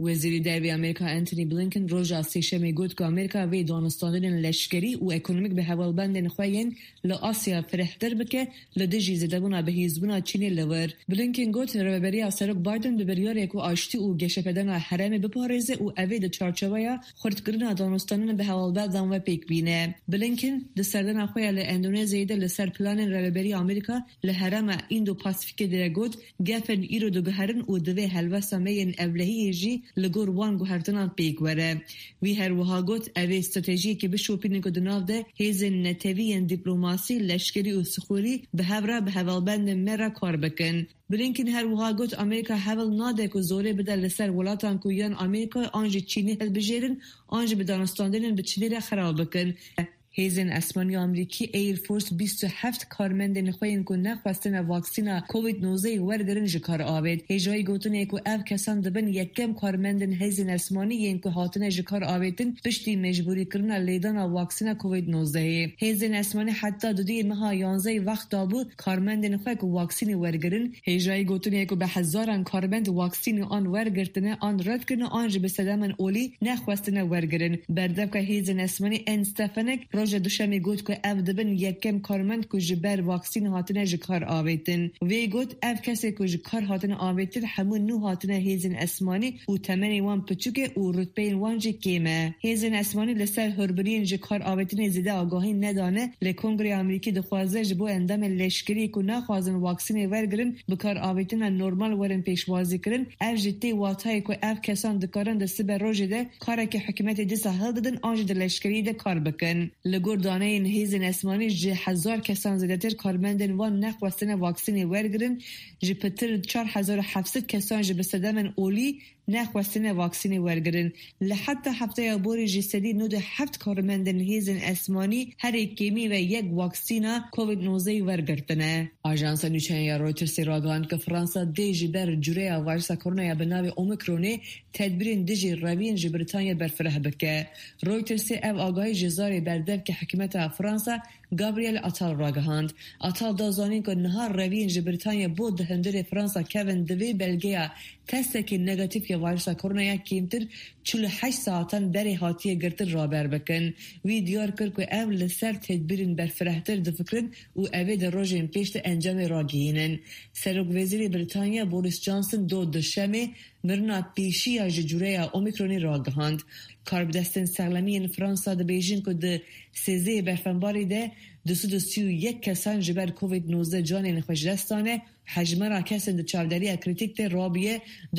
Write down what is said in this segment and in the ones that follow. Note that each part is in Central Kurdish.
وزیر داوی امریکا انتونی بلینکن روز سه‌شنبه گفت که امریکا وی دانستاندن لشکری و اکونومیک به حوالبندن خوین لآسیا فرهتر بکه لدجی زدبونا به حزبونا چینی لور. بلینکن گفت رهبری سرک بایدن به بریاره که آشتی و گشپدن حرم بپارزه و اوید چارچوبه خردکردن دانستاندن به حوالبند و پیک بینه. بلینکن دسردن خوی ل اندونزیا ده لسر پلان رهبری امریکا لحرم ایندو پاسیفیک درگود گفن ایرو دو گهرن و دوی هلوسا مین اولهی جی لگور وان گهرتنان پیک وره. وی هر وها گفت اوی استراتژی که بشوپینی که دناو ده هیزن نتوی دیپلماسی لشکری و سخوری به هفره به حوالبند مرا کار بکن. بلینکن هر وها گفت امریکا حول ناده که زوره بده لسر ولاتان که یان امریکا آنجا چینی هل بجیرن آنجا به دانستاندن به چینی را خراب بکن. هیزن اسمانی امریکی ایر فورس 27 کارمند نخواهین که نخواستن واکسین کووید 19 ورگرن جکار آوید. هیجایی گوتونه که او کسان دبن یکم کارمند هیزن اسمانی ین که هاتن جکار آویدن پشتی مجبوری کرن لیدان واکسین کووید 19. هیزن اسمانی حتی دودی ماه 11 وقت دابو کارمند نخواه که واکسین ورگرن. هیجایی گوتونه که به هزاران کارمند واکسین آن ورگرتنه آن رد کنه آنج به صدامن اولی نخواستن ورگرن. بردب که هیزن اسمانی انستفنک روز دوشنبه گفت که اف دبن یکم کارمند که جبر واکسین هاتنه جکار آویدن. وی گفت اف کسی که جکار هاتنه آویدن همون نو هاتنه هیزن اسمانی و تمنی وان پچوکه و رتبه وان جی کیمه. هیزن اسمانی لسر هربرین جکار آویدن زیده آگاهی ندانه لکنگری امریکی دخوازه جبو اندام لشکری که نخوازن واکسین ورگرن بکار آویدن نورمال ورن پیشوازی کرن. اف جتی واتای که اف کسان دکارن دسته بر روژه ده کاره که حکمت دیسا هل دادن آنج ده لشکری ده کار بکن. گردانه این هیزن اسمانی جه 1000 کسان زیادتر کارمندن وان نخواستن واکسین ورگرن جه پتر 4700 کسان جه بسدمن اولی نخواستن واکسین ورگرن. لحد هفته بوری جسدی نود 7 کارمندن هیزن اسمانی هر کیمی و یک واکسین کووید 19 ورگرتنه. آژانس نوچه رویترز راگان که فرانسه دیجی بر جوره ویروس کرونا به نام اومیکرون تدبیرین دیجی روین جه بریتانیا برفره بکه. رویترز او آگاهی جزاری بردف که حکومت فرانسه گابریل اتال راگهاند. اتال دازانی که نهار روین جه بریتانیا بود هندر فرانسه کوین دوی بلگیا تست که نگاتیف یا ویروس کرونا کمتر 48 ساعتان بری هاتیه گرتر رابر بکن. وی دیار کرد که اول لسر تدبیرین برفرهتر دفکرن و اوی در روژین پیشت انجام راگینن. سرک وزیر بریتانیا بوریس جانسون دو دوشنبه مرنا پیشی از جوره اومیکرونی راگهاند. کاربدستن سرلمی فرانسه ده بیژن که ده 13 برفنباری ده 231 کسان جبر کووید 19 جان نخوش دستانه حجمه را کسان ده چاودری کریتیک ده رابیه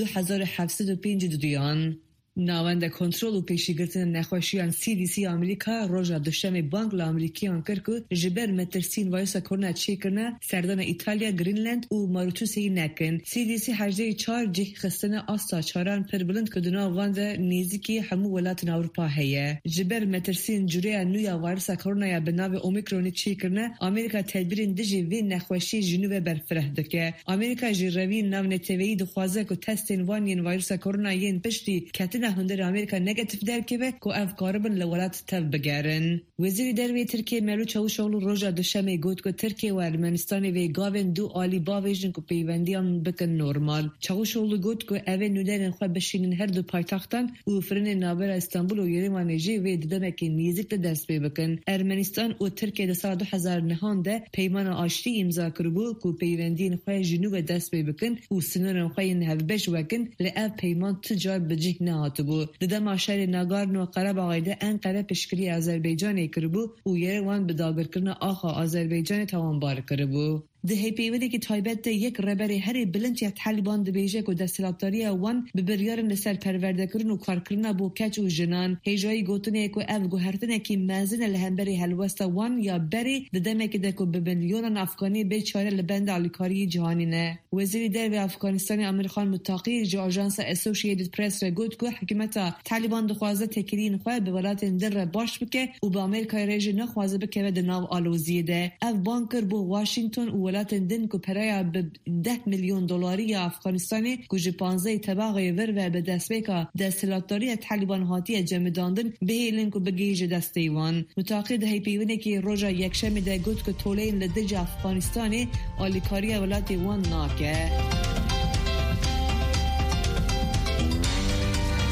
2705 دودیان. ناوند کنترل و پیشگیری نخوشیان CDC آمریکا روزا دوشنبه بانک آمریکیان کرد که جبر مترسین ویروس کرونا چیکرنه سردان ایتالیا گرینلند و ماریتوسی نکن. CDC 84 جه خستن آستا چاران پر بلند کدونا واند نیزیکی همو ولایت اروپا هیه. جبر مترسین جوره نویا ویروس کرونا به نام اومیکرون چیکرنه آمریکا تدبیرین دیجی وی نخوشی جنوب برفره دکه. آمریکا جروی نام نتوی دخوازه که تستین وانین ویروس کرونا ین پشتی کتن هندر امریکا نگاتیف درکه کو افکاربن لولات تف بگرن. وزیر دروی ترکیه ملو چاوشوغلو روزا دوشنبه گفت که ترکیه و ارمنستان وی گاون دو عالی باویژن که پیوندیان بکن نورمال. چاوشوغلو گفت که اوه نودرن خو بشینن هر دو پایتختان و فرن نابر استانبول و یریوانجی وی ددمک نیزیک دست بکن. ارمنستان و ترکیه در سال 2009 ده پیمان آشتی امضا کربو که پیوندین خو جنوب دست بکن و سنورن خو نه بش وکن ل پیمان تجار بجیک نه بو. دده ماشر ناگارنو قرباغ ده انقره پشکری آذربایجان کربو و یروان به داگر کرن آخا آذربایجان توانبار کربو. ده هیپیولی که تایبت یک ربری هری بلنچی طالبان ده بیجه که دستلاتاری وان به بریارن لسر پرورده کرن و کار کرن بو کچ و جنان. هیجایی گوتونه که اف گوهرتنه که مازن لهمبری هلوست وان یا بری ده دمه که ده که به میلیون افغانی بیچاره لبند آلیکاری جهانی نه. وزیر در افغانستان امریکان متقی جو آژانس اسوسییتد پرس را گفت که حکومت طالبان دخوازه تکرین خو به ولایت در باش بکه و با امریکا رژه نخوازه بکه و دناو آلوزیه ده. اف بانکر بو واشنگتن و ولایت دن که پرایا به 10 میلیون دلاری افغانستانی که 15 طبقه ور و به دستبیکا دستلاتاری طالبان هاتی جمع داندن به هیلن که بگیج دستیوان. متعاقد هیپیونه که روزا یکشنبه ده گفت که طولین لدج افغانستانی آلیکاری ولایت وان ناکه.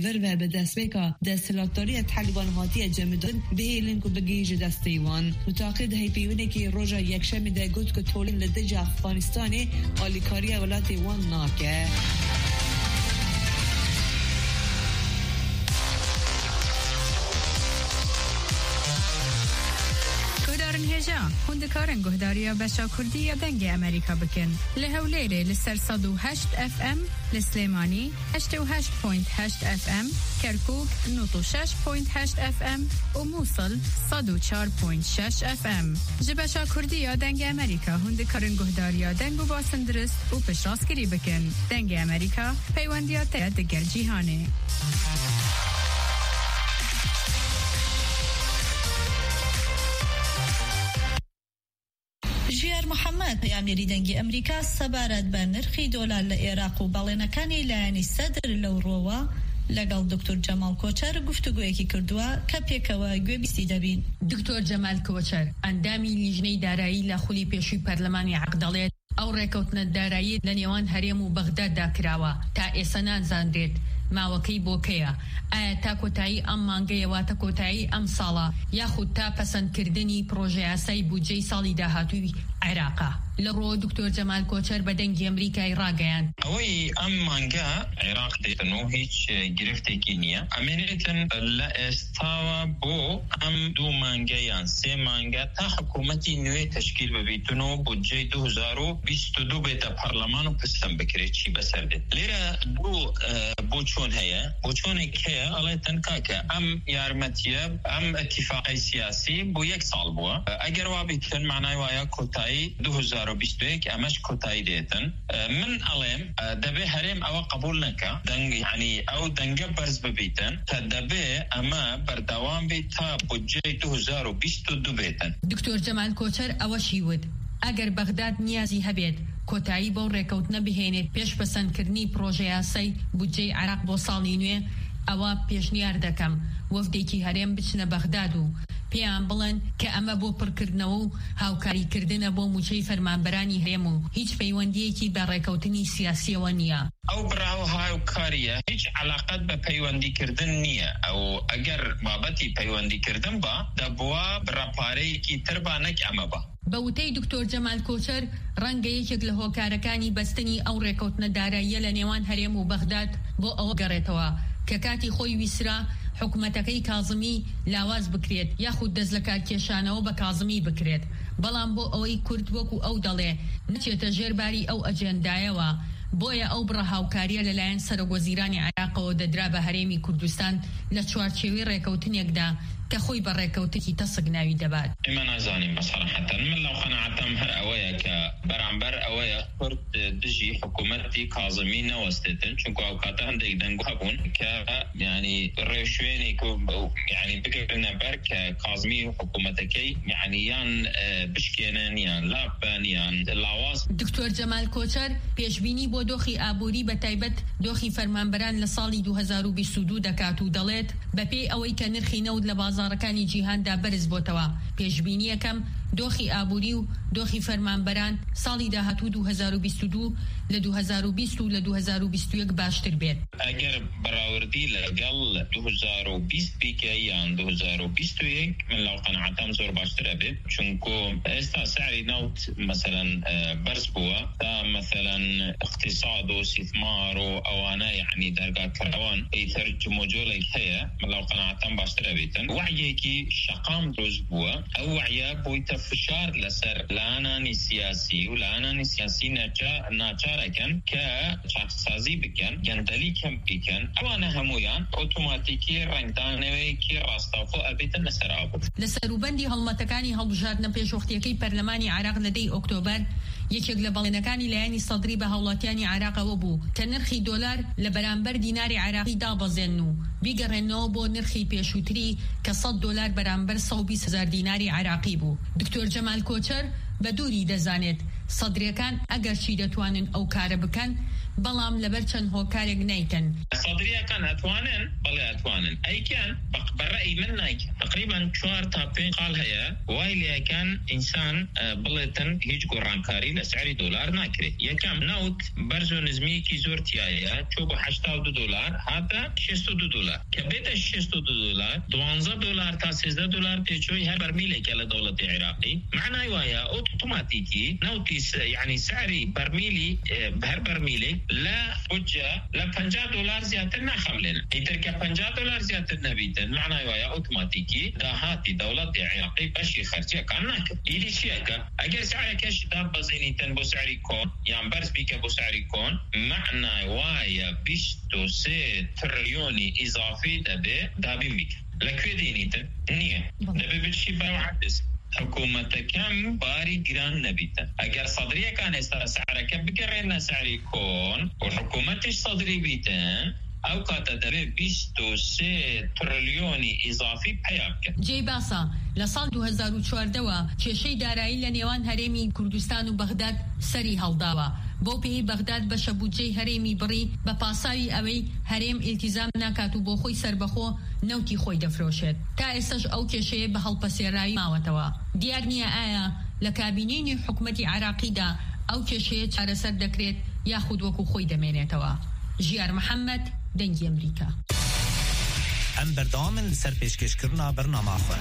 لور و به دستبکا دستلاتاری طالبان هاتی جمدان به هیلن و بگیج دستیوان متعاقد هی پیونه که روژا یکشنبه ده گفت که تولین لدج افغانستان آلیکاری ولایت وان ناکه. هندکارن گهداریا بشا کردی یا دنگ امریکا بکن لهولیره لسر 108 FM لسلیمانی 88.8 FM کرکوک 96.8 FM و موصل 104.6 FM جبشا کردی یا دنگ امریکا هندکارن گهداریا دنگ و باسندرست و پشتاسکری بکن دنگ امریکا پیوندیات دگر جیهانه. جیار محمد پیامبری دنگی امریکا سبارت به نرخی دلار لعراق و بالینکانی لعنی صدر لوروا لگال دکتر جمال کوچر گفتگویی که کردوا کپیکوا گوی بیستی دبین. دکتر جمال کوچر اندامی لیجنی دارایی لخولی پیشوی پارلمانی عقدالیت او ریکوتن دارایی لنیوان هریم و بغداد داکراوا تا ایسانان زاندید ماوەکەی بۆکەیە ئایا تا کۆتایی ئەم مانگەیەوە تا کۆتایی ئەم ساڵە یاخود تا پەسەندکردنی پرۆژە یاسای بودجەی ساڵی داهاتووی عێراقا لە ڕۆ دکتۆر جەمال کۆچەر بە دەنگی ئەمریکای ڕاگەیاند ئەوەی ئەم مانگە عێراق دێتن و هیچ گرفتێکی نییە ئەمێنێتن لە ئێستاوە بۆ ئەم دوو مانگە یان سێ مانگە تا حکوومەتی نوێ تەشکیل ببیتن و بودجەی 2022 بێتە پەرلەمان و پسەند بکرێت چی بەسەر بێت لێرە بۆ چۆن هەیە بۆ چۆنێک هەیە ئەڵێتن کاکە ئەم یارمەتیە ئەم ئەتیفاقی سیاسی بۆ یەک ساڵ بووە ئەگەر وا بیتن معنای وایە کۆتایی 2021 ئەمەش کۆتایی دێتن من ئەڵێم دەبێ هەرێم ئەوە قبول نەکە یعنی ئەو دەنگە بەرز ببیتن کە دەبێ ئەمە بەردەوام بێت تا بودجەی 2022 بێتن. دکتۆر جەمال کۆچەر ئەوەشی وت ئەگەر بەغداد نیازی هەبێت کۆتایی بۆ ڕێکەوتنە بهێنێت پێش پەسەندکردنی پرۆژە یاسای بودجەی عێراق بۆ ساڵی نوێ ئەوە پێشنیار دەکەم وەفدێکی هەرێم بچنە بەغداد و پێیان بڵێن کە ئەمە بۆ پڕکردنەوە و هاوکاریکردنە بۆ موچەی فەرمانبەرانی هەرێم و هیچ پەیوەندیەکی بە ڕێکەوتنی سیاسیەوە نییە. ئەو براو هاوکاریە هیچ علاقەت بە پەیوەندیکردن نییە ئەو ئەگەر بابەتی پەیوەندیکردن بە دەبووە بڕەپارەیەکی تر با نەک ئەمە بە. بە وتەی دکتۆر جەمال کۆچەر ڕەنگە یەکێک لە هۆکارەکانی بەستنی ئەو ڕێکەوتنە داراییە لە نێوان هەرێم و بەغداد بۆ ئەوە گەڕێتەوە کە کاتی خۆی ویسرا حکوومەتەکەی کاظمی لاواز بکرێت یاخود دەست لە کارکێشانەوە بە کاظمی بکرێت بەڵام بۆ ئەوەی کورد وەکو ئەو دەڵێ نچێتە ژێرباری ئەو ئەجێندایەوە بۆیە ئەو بڕە هاوکاریە لەلایەن سەرۆکوەزیرانی عێراقەوە دەدرا بە هەرێمی کوردستان لە چوارچێوەی ڕێکەوتنێکدا کە خۆی بە ڕێکەوتێکی تەسک ناوی دەبات. ئێمە نازانین بەسەراحەتەن من لەو قەناعەتم هەر ئەوەیە کە بەرامبەر ئەوەیە کورد دژی حکوومەتی کاظمی نەوەستێتن چونکە ئەو کاتە هەندێک دەنگ هەبوون کە یعنی ڕێشوێنێک یعنی بگرنە بەر کە کاظمی حکوومەتەکەی یعنی یان بشکێنن یان لاپەن یان لاواز. دکتۆر جەمال کۆچەر پێشبینی بۆ دۆخی ئابووری بە تایبەت دۆخی فەرمانبەران لە ساڵی 2022 دەکات و دەڵێت بەپێی ئەوەی کە نرخی نەوت لە بازارەکانی جیهاندا بەرز بۆتەوە پێشبینی یەکەم دۆخی ئابووری و دۆخی فەرمانبەران ساڵی داهاتوو 2022 لە 2020 و لە 2021 باشتر بێت. ئەگەر بەراوردی لەگەڵ 2020 بیکە یان 2021 من لەو قەناعەتەم زۆر باشترە بێت چونکە ئێستا سعری نەوت مەسەلەن بەرز بووە تا مەسەلەن اقتصاد و استثمار و ئەوانە یعنی دەرگاکەرەوەن ئیتر جمۆجۆلێک هەیە من لەو قەناعەتەم باشترە بێتن. وعیێکی شەقام دروست بووە ئەو وعیە بۆیتە فشار لەسەر لانانی سیاسی و لانانی سیاسی ناچارەکەن کە چاکسازی بکەن گەندەلی کەم بکەن ئەوانە هەمویان ئۆتۆماتیکی ڕنگدانەوەیەکی ڕاستەوخۆ ئەبێتن لەسەر ئابوو. لە سەروبەندی هەڵمەتەکانی هەڵبژاردنە پێشوەختیەکەی پەرلەمانی عێراق لە 10 ئۆکتۆبەر یەکێک لە بەڵێنەکانی لایەنی سەدری بە هاوڵاتیانی عێراقەوە بوو کە نرخی دۆلار لە بەرامبەر دیناری عێراقی دابەزێن و بیگەڕێنەوە بۆ نرخی پێشووتری کە $100 بەرامبەر 120,000 دیناری عێراقی بوو. دکتۆر جەمال کۆچەر بە دووری دەزانێت سەدرەکان ئەگەر چی دەتوانن ئەو کارە بکەن بەڵام لەبەر چەند هۆکارێک نایکەن. صدريەکان ئەتوانن بەڵێ ئەتوانن ئەیکەن بەڕێی من نایکەن تقریبا 4 تا 5 قال هەیە وای لێکان ئینسان بڵێتن هیچ گۆڕانکاری لە سعری دۆلار ناکرێت. یەکەم نەوت بەرز و نزمیەکی زۆر تایە چۆ بە $82 هاتە $62 کە بێتە $62 $12 تا $13 پێچۆی هەر بەرمیلێکە لە دەوڵەتی عێراقی معنای وایە ئۆتۆماتیکی نەوتی یعنی سعری بەرمیلی هەر بەرمیلێک لە بودجە لە $50 زیاتر ناخەملێن ئیتر کە $50 زیاتر نەبیتن معنای وایە ئۆتۆماتیکی داهاتی دەوڵەتی عێراقی بەشی خەرجیەکان ناکرد. ئیدی چیەکە ئەگەر سعرەکەش دابەزێنیتن بۆ سعری کۆن یان بەرز بیکە بۆ سعری کۆن معنای وایە 23 تریلیۆنی ئیزافی دەبێ دابین بیکە. لەکوێ دێنیتن نییە دەبێ بچی بەرەوحدس حکوومەتەکەم باری گران نەبیتن. ئەگەر سەدرریەکان ئێستا سعرەکە بگەڕێنە سعری کۆن و حکوومەتیش سەدرری بیتن ئەو کاتە دەبێت 23 تریلیۆنی ئیزافی پیا بکەن. جێی باسە لە ساڵ 2014ەوە کێشەی دارایی لە نێوان هەرێمی کوردستان و بەغداد سەری هەڵداوە. بۆ پێی بەغداد بەشە بودجەی هەرێمی بڕی بە پاساوی ئەوەی هەرێم ئیلتیزام ناکات و بۆ خۆی سربەخۆ نەوتی خۆی دەفرۆشێت. تا ئێستاش ئەو کێشەیە بە هەڵپەسێرایی ماوەتەوە. دیار نییە ئایا لە کابینەی حکوومەتی عێراقیدا ئەو کێشەیە چارەسەر دەکرێت یاخود وەکو خۆی دەمێنێتەوە. ژیار محەممەد دەنگی ئەمریکا. ئەم بەردەوامن لەسەر پێشکەشکردنا بەرنامە خۆن.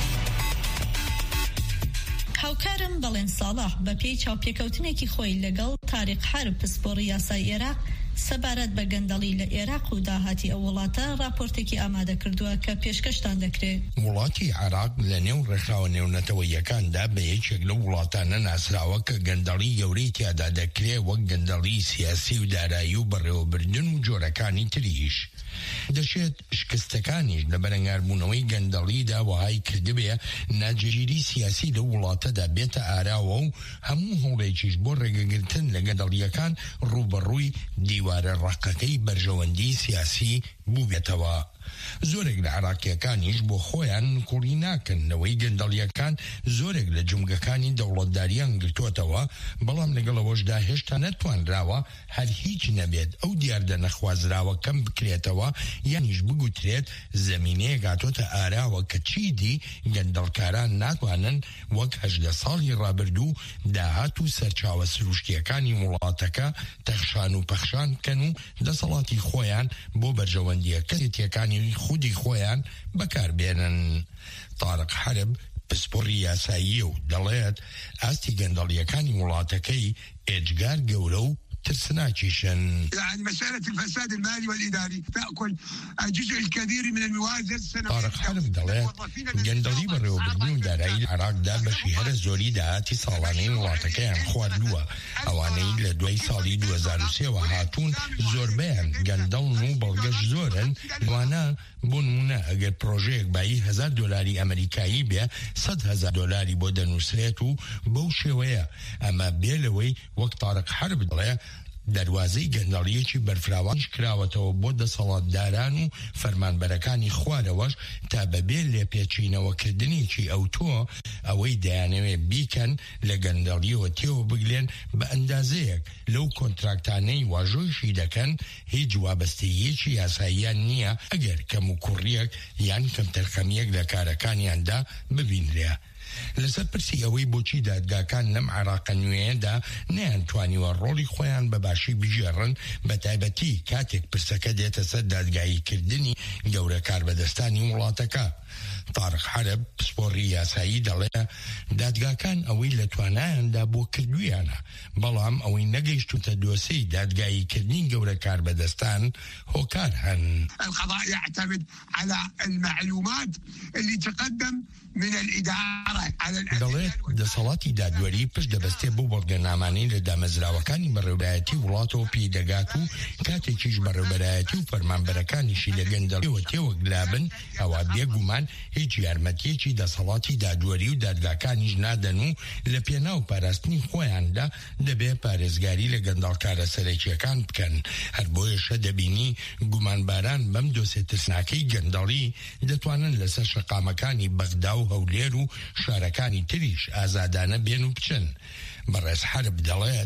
هاوکارم بەڵێن ساڵح بە پێی چاوپێکەوتنێکی خۆی لەگەڵ تاریق حرب پسپۆڕی یاسای عێراق سەبارەت بە گەندەڵی لە عێراق و داهاتی ئەو وڵاتە راپۆرتێکی ئامادە کردووە کە پێشکەشتان دەکرێت. وڵاتی عێراق لە نێو ڕێکخراوە نێونەتەوەیەکاندا بە یەکێک لە وڵاتانە ناسراوە کە گەندەڵی گەورەی تیادا دەکرێت وەک گەندەڵی سیاسی و دارایی و بەڕێوەبردن و جۆرەکانی تریش. دەشێت شکستەکانیش لە بەرەنگاربوونەوەی گەندەڵیدا وهای کردبێ ناجێگیری سیاسی لە وڵاتەدا بێتە ئاراوە و هەموو هەوڵێکیش بۆ ڕێگەگرتن لە گەندەڵیەکان ڕوبەڕووی دیوارە ڕقەکەی بەرژەوەندی سیاسی بوو بێتەوە. زۆرێک لە عێراقیەکانیش بۆ خۆیان کوڕی ناکەن لەوەی گەندەڵیەکان زۆرێک لە جومگەکانی دەوڵەتداریان گرتووەتەوە بەڵام لەگەڵەوەشدا هێشتا نەتوانراوە هەر هیچ نەبێت ئەو دیاردە نەخوازراوە کەم بکرێتەوە یانیش بگوترێت زەمینەیە گاتۆتە ئاراوە کە چیدی گەندەڵکاران ناتوانن وەک 18 ساڵی ڕابردوو داهات و سەرچاوە سروشتیەکانی وڵاتەکە تەخشان و پەخشان بکەن و دەسەڵاتی خۆیان بۆ بەرژەوەندیە کەسێتیەکانی خودی خۆیان بەکاربێنن. تارق حرب پسپۆڕی یاسایی و دەڵێت ئاستی گەندەڵیەکانی وڵاتەکەی ئێجگار گەورە و ترسناكيشن. يعني مسألة الفساد المالي والإداري تأكل الجزء الكبير من الموازنة السنوية. طارق حرب دەڵێت گەندەڵی بەڕێوەبردن و دارایی لە عێراقدا بەشی هەرە زۆری داهاتی ساڵانەی وڵاتەکەیان خواردووە. ئەوانەی لە دوای ساڵی 2003 هاتوون زۆربیان گەندەڵن و بەڵگەش زۆرن. لەوانە بۆ نمونە ئەگەر پرۆژەیەک بایی $1000 ئەمریکایی بێ $100,000 بۆ دەنووسرێت و بەو شێوەیە ئەمە بێ لەوەی وەک طارق حرب دەڵێ دەواازەی گەندەڵیەکی بەرفراوانش کراوەتەوە بۆ دەسەڵاتداران و فەرمانبەرەکانی خوارەوەش تا بەبێ لێپێچینەوەکردنیی ئەو تۆ ئەوەی دەیانەوێت بیکەن لە گەندەڵیەوە تێوە بگلێن بە ئەندازەیەک لەو کۆنتراکتانەی واژۆیشی دەکەن هیچ وابەستەیەکی یاساییان نییە ئەگەر کەم و کوڕیەک یان کەمتەرخەمیەک لە کارەکانیاندا ببینرێ. لەسەر پرسی ئەوەی بۆچی دادگاکان لەم عێراقە نوێیەدا نەیانتوانیوە ڕۆڵی خۆیان بە باشی بژێڕن بە تایبەتی کاتێک پرسەکە دێتە سەر دادگاییکردنی گەورە کاربەدەستانی وڵاتەکە. طارق حرب پسپۆڕی یاسایی دەڵێ دادگاکان ئەوەی لە توانایاندا بۆ کردویانە بەڵام ئەوەی نەگەیشتوتە دۆسەی دادگاییکردنی گەورە کاربەدەستان هۆکار هەن. القضاء يعتمد على المعلومات اللي تقدم من الإدارة دەڵێت دەسەڵاتی دادوەری پشت دەبەستێ بۆ بەڵگەنامانەی لە دامەزراوەکانی بەڕێوەبەرایەتی وڵاتەوە پێدەگات و کاتێکیش بەڕێوەبەرایەتی و فەرمانبەرەکانیشی لە گەندەڵیەوە تێوەگلابن ئەوە بێگومان هیچ یارمەتیەکی دەسەڵاتی دادوەری و دادگاکانیش نادەن و لە پێناو پاراستنی خۆیاندا دەبێ پارێزگاری لە گەندەڵکارە سەرەکیەکان بکەن. هەر بۆیەشە دەبینی گومانباران بەم دۆسێ ترسناکەی گەندەڵی دەتوانن لەسەر شەقامەکانی بەغدا و هەولێر و شارەکانی تریش ئازادانە بێن و بچن. بەڕێز حرب دەڵێت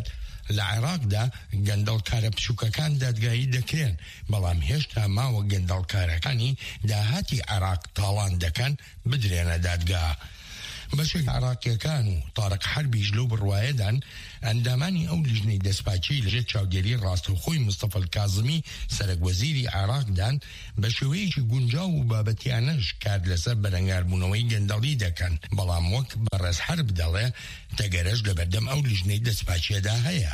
لە عێراقدا گەندەڵکارە بچووکەکان دادگایی دەکرێن بەڵام هێشتا ماوە گەندەڵکارەکانی داهاتی عێراق تاڵان دەکەن بدرێنە دادگا. بەشێک عێراقیەکان و تارق حەربیش لەو بڕوایەدان ئەندامانی ئەو لیژنەی دەستپاچی لەژێر چاودێری ڕاستەوخۆی مستەفا کاظمی سەرۆکوەزیری عێراقدان بە شێوەیەکی گونجاو و بابەتیانەش کار لەسەر بەرەنگاربوونەوەی گەندەڵی دەکەن بەڵام وەک بەڕێز حەرب دەڵێ تەگەرەش لەبەردەم ئەو لیژنەی دەستپاچیەدا هەیە.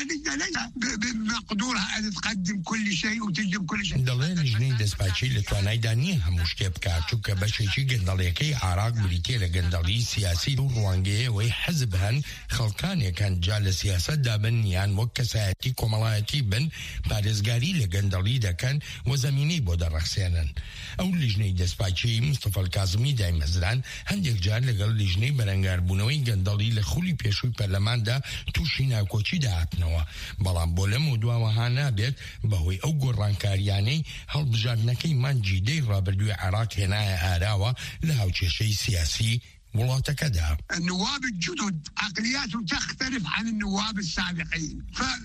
دەڵێ لیژنەی دەستپاچی لە توانایدا نییە هەموو شتێ بکات چونکە بەشێکی گەندەڵیەکەی عێراق بریتیە لە گەندەڵی سیاسی و ڕوانگەیەوەی حەزب هەن خەڵکانێکان جا لە سیاسەتدا بن یان وەک کەسایەتی کۆمەڵایەتی بن پارێزگاری لە گەندەڵی دەکەن و زەمینەی بۆ دەڕەخسێنن. ئەو لیژنەی دەستپاچی مستەفا کاظمی دایمەزران هەندێک جار لەگەڵ لیژنەی بەرەنگاربوونەوەی گەندەڵی لە خولی پێشووی پەرلەماندا تووشی ناکۆچی داهاتنەوە بەڵام بۆ لەم و دواوەها نابێت بەهۆی ئەو گۆڕانکاریانەی هەڵبژاردنەکەی مانجی دەی ڕابردووی عێراق هێنایە ئاراوە لە هاوچێشەی سیاسی وڵاتەکەدا. النواب الجدد عقلياتهم تختلف عن النواب السابقين.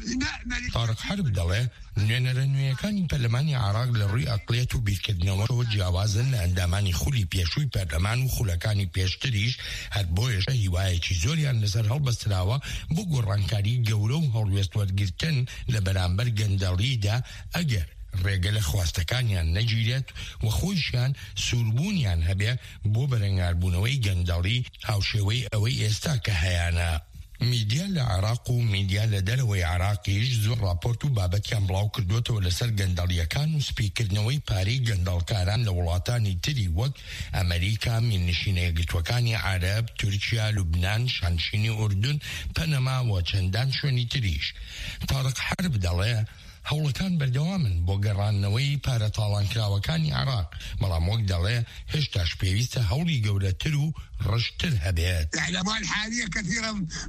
طارق حرب دەڵێ نوێنەرە نوێیەکانی پەرلەمانی عێراق لە ڕووی ئەقڵیەت و بیرکردنەوەەوە جیاوازن لە ئەندامانی خولی پێشووی پەرلەمان و خولەکانی پێشتریش هەر بۆیەش هیوایەکی زۆریان لەسەر هەڵبەستراوە بۆ گۆڕانکاری گەورە و هەڵوێست وەرگرتن لە بەرامبەر گەندەڵیدا ئەگەر ڕێگە لە خواستەکانیان نەگیرێت و خۆیشیان سووربوونیان هەبێ بۆ بەرەنگاربوونەوەی گەندەڵی هاوشێوەی ئەوەی ئێستا کە هەیەە. میدیا لە عێراق و میدیا لە دەرەوەی عێراقیش زۆر راپۆرت و بابەتیان بڵاو کردوتەوە لەسەر گەندەڵیەکان و سپیکردنەوەی پارەی گەندەڵکاران لە وڵاتانی تری وەک ئەمریکا، میرنشینە یەکگرتووەکانی عەرەب، تورکیا، لوبنان، شانشینی ئوردون، پەنەما و چەندان شوێنی تریش. طارق حەرب دەڵێ هەوڵەکان بەردەوامن بۆ گەڕانەوەی پارە تاڵانکراوەکانی عێراق بەڵام وەک دەڵێ هێشتاش پێویستە هەوڵی گەورەتر و ڕشتر هەبێت. الأموال الحالية كثيرة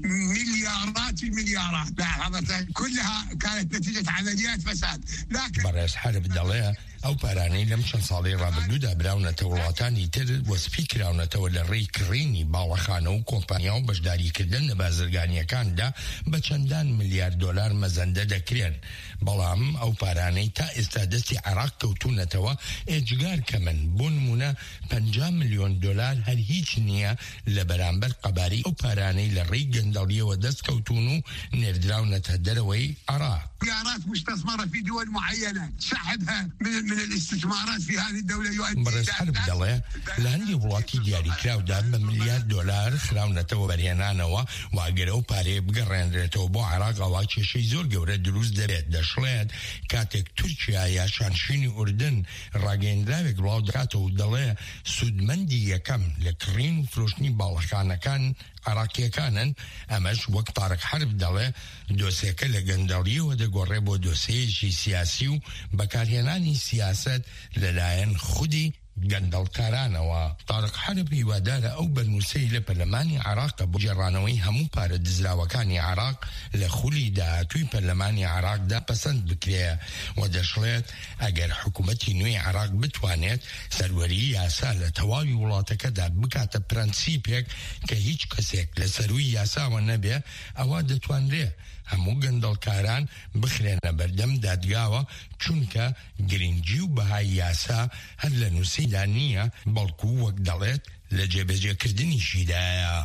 مليارات المليارات لاحظت كلها كانت نتيجة عمليات فساد لكن بەڕێز حەرب دەڵێ ئەو پارانەی لەم چەند ساڵی ڕابردوودا براونەتە وڵاتانی تر وەسپی کراونەتەوە لە ڕێی کڕینی باڵەخانە و کۆمپانیا و بەشداریکردن لە بازرگانیەکاندا بە چەندان ملیارد دۆلار مەزەندە دەکرێن بەڵام ئەو پارانەی تا ئێستا دەستی عێراق کەوتونەتەوە ئێجگار کەمن بۆ نمونە 50 ملیۆن دۆلار هەر هیچ نییە لە بەرامبەر قەباری ئەو پارانەی لە ڕێی گەندەڵیەوە دەست کەوتون و نێردراونەتە دەرەوەی عێراق. مليارات مستثمرة في دول معينة سحبها من الاستثمارات في هذه الدولة يؤدي بەڕێز حەرب دەڵێ لە هەندێک وڵاتی دیاریکراودا بە ملیارد دۆلار خراونەتەوە بەرهێنانەوە و ئەگەر ئەو پارەیە بگەڕێنرێتەوە بۆ عێراق ئەوا کێشەی زۆر گەورە دروست دەبێت. دەشڵێت کاتێک تورکیا یا شانشینی ئوردن ڕاگەیەندراوێک بڵاو دەکاتەوە و دەڵێ سودمەندی یەکەم لە کڕین و فرۆشتنی باڵەخانەکان عێراقیەکانن. ئەمەش وەک طارق حەرب دەڵێ دۆسێکە لە گەندەڵیەوە دەگۆڕێ بۆ دۆسەیەکی سیاسی و بەکارهێنانی سیاست لەلایەن خودی گەندەڵکارانەوە. طارق حەرب هیوادارە ئەو بەرنووسەی لە پەرلەمانی عێراقە بۆ جێڕانەوەی هەموو پارە دزراوەکانی عێراق لە خولی داهاتووی پەرلەمانی عێراقدا پەسەند بکرێ و دەشڵێت ئەگەر حکوومەتی نوێی عێراق بتوانێت سەروەری یاسا لە تەواوی وڵاتەکەدا بکاتە پرەنسیپێک کە هیچ کەسێک لە سەروی یاساوە نەبێ ئەوە دەتوانرێ هەموو گەندەڵکاران بخرێنە بەردەم دادگاوە چونکە گرنگی و بەهای یاسا هەر لە نووسیدا نییە بەڵکو وەک دەڵێت لە جێبەجێکردنیشیدایە.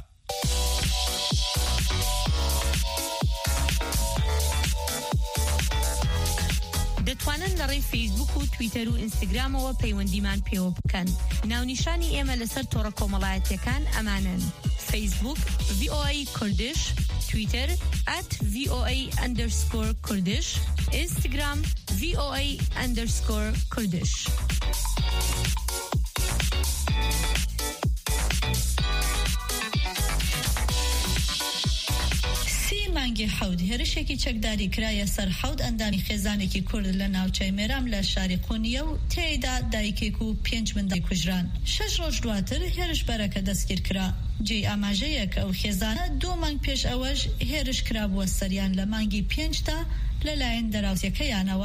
دەتوانن لە ڕێی فەیسبوک و تویتەر و ئینستاگرامەوە پەیوەندیمان پێوە بکەن. ناونیشانی ئێمە لەسەر تۆڕە کۆمەڵایەتیەکان ئەمانن: فەیسبوک VOA کوردش، تویتر @VOA_کوردش، ئینستاگرام VOA_کوردش. مانگی حەوت هێرشێکی چەکداری کرایە سەر حەوت ئەندامی خێزانێکی کورد لە ناوچەی مێرام لە شاری قونیە و تێیدا دایکێک و 5 منداڵی کوژران. 6 ڕۆژ دواتر هێرش بەرەکە دەستگیر کرا. جێی ئاماژەیە کە ئەو خێزانە 2 مانگ پێش ئەوەش هێرش کرابووە سەریان لە مانگی 5 تا لەلایەن دەراوسەکەیانەوە.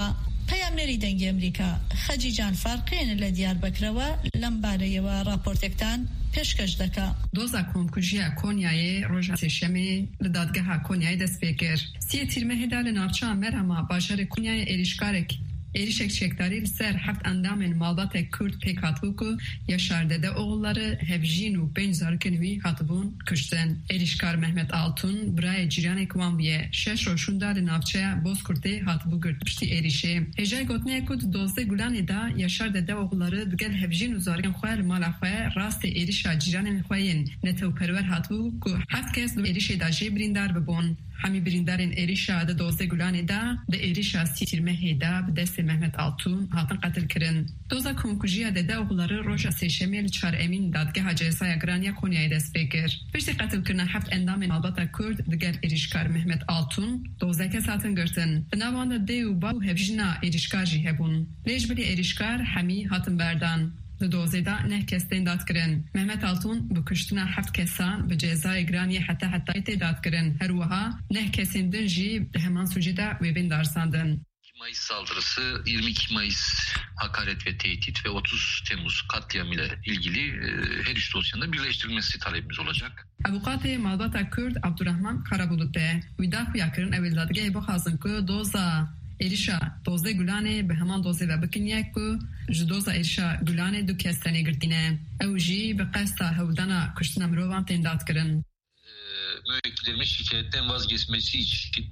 پەیامنەری دەنگی ئەمریکا خەجیجان فارقێن لە دیاربەکرەوە لەم بارەیەوە راپۆرتێکتان پێشکەش دەکا. دۆزا کۆمکوژیە کۆنیایە ڕۆژە سێشەمێ لە دادگەها کۆنیای دەست پێ کرد. سیە تیرمەهێدا لە ناوچە مەرهەما باژارێ کۆنیایە êrişek çekdarî li ser heft endamên malbatê Kurd pêk hatibû ku ya şardede oğulları hevjîn û 5 zarokên wî hatibûn kuştin. Êrişkar Mehmet Altun birayê cîranê wan bûye 6 roşûn da li navçeya Bozkurtê hatibû girt piştî êrişê. Hêjayê gotinaya ku di 12 Gulanê da ya şardede oğulları digel hevjîn û zarokên xwe li mala xwe rastê êrişa cîranên xwe yên netewperwer hatibû ku heft kes li êrişê da jê birîndar bibûn. Hemî birîndarên êrişa di 12 Gulanê da di êrişa Sîrmehê da bi destê Mehmet Altun hatin qetil kirin. Doza komkujiya dede oğulları roja sêşemê li Çar Emîn dadgeha cezaya giraniya Konyayê dest pê kir. Piştî qetilkirina heft endamên malbata Kurd digel êrişkar Mehmet Altun 12 kes hatin girtin. Di navan de dê û bav û hevjîna êrişkar jî hebûn. Lêjbirî êrişkar hemî hatin berdan. Li dozêda neh kes tên dadkirin. Mehmet Altun bi kuştina heft kesan bi cezayê giraniyê heta tê dadkirin. Her wiha neh kesên din jî di heman sucê da wê bên darsandin. Mayıs saldırısı, 22 Mayıs hakaret ve tehdit ve 30 Temmuz katliamı ile ilgili her üç dosyanın birleştirilmesi talebimiz olacak. Avukatê malbata Kurd Abdurrahman Karabulutê wî daxuya kirin ew dadgehê bixwazin ku doza êrişa 12 Gulanê bi heman dozê ve bikiniye ku ji doza êrişa Gulanê du kes tenê girtîne. Ew jî bi qesta hewdana kuştina mirovan tên dadkirin. Müvekkillerimin şikayetten vazgeçmesi için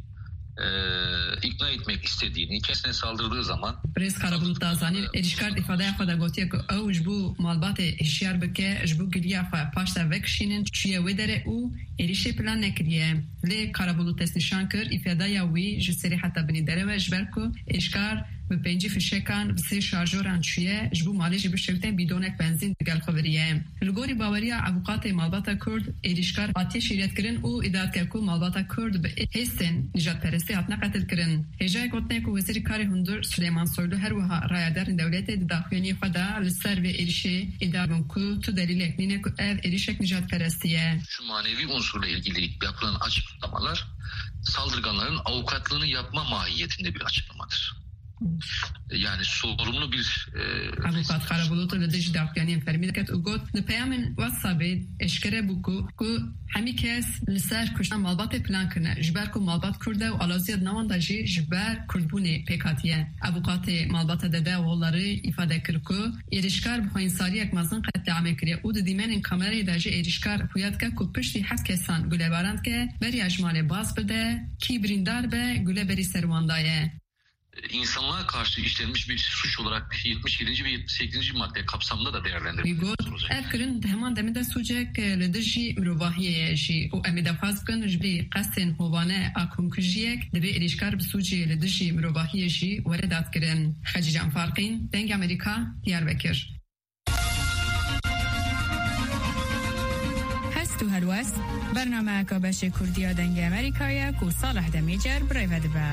ikna etmek istediğini, kendisine saldırdığı zaman Prez Karabulut dazanî êrişkar ifadeye xwe de gotiye ku ew ji bo malbatê hişyar bike ji bo giliya xwe paş te vekişînin çûye wê derê û êrişê plan nekiriye. Lê Karabulut dest nîşan kir îfadeya wî ji serî heta binî dereve ji ber ku êrişkar bi 5 fişekan bi 3 şarjoran çûye ji bo malê jî bi şewtên bîdonek benzîn digel xwe viriye. Li gorî baweriya avukatê malbata Kurd êrişkar hatiye şîretkirin û îddiat ku malbata Kurd bi hêstên nijadperestî hatine qetil kirin. Hêjayê gotinaya ku Wezîrê Karê Hundir Süleyman Soylu her wiha rayaderên dewletê di daxuyaniyê xwe da li ser vê êrişê îddia bûn ku tu delîlek nîne ku ev êrişek nijadperestî ye. Şu manevi unsurla ilgili yapılan açıklamalar saldırganların avukatlığını yapma mahiyetinde bir açıklamadır. Yani sorumlu bir avukat Karabulut'u li dijî daxuyaniyên fermî diket û got li peyamên WhatsAppê eşkere bû ku hemî kes li ser kuştina malbatê plan kirine ji ber ku malbat Kurd e û alaziya di nawan da jî ji ber Kurdbûnê pêk hatiye. Avukatê malbata dede oğulları îfade kir ku êrişkar bi xweynsariyek mezin qetliamê kiriye û di dîmenên kamerayê de jî êrişkar xuya dike ku piştî heft kesan gulebaran dike beriya ji malê baz bide kî birîndar be gule berî ser wan daye. İnsanlığa karşı işlenmiş bir suç olarak 77. ve 78. madde kapsamında da değerlendirilir. Evkirin hemen deminde sucek li dijî mirovahiyê jî û em ê dewxwaz bikin ji birî qestên hovane a komkujiyek divê êrişkar bi sucê li dijî mirovahiyê jî were dadkirin. Xecican Farqîn, Dengê Amerîka, Diyarbekir. هەست و هەلوەست بەرنامەیەکە بەشی کوردیە دەنگی ئەمریکایە و ساڵح دەمیجەر بڕێوە دەبە.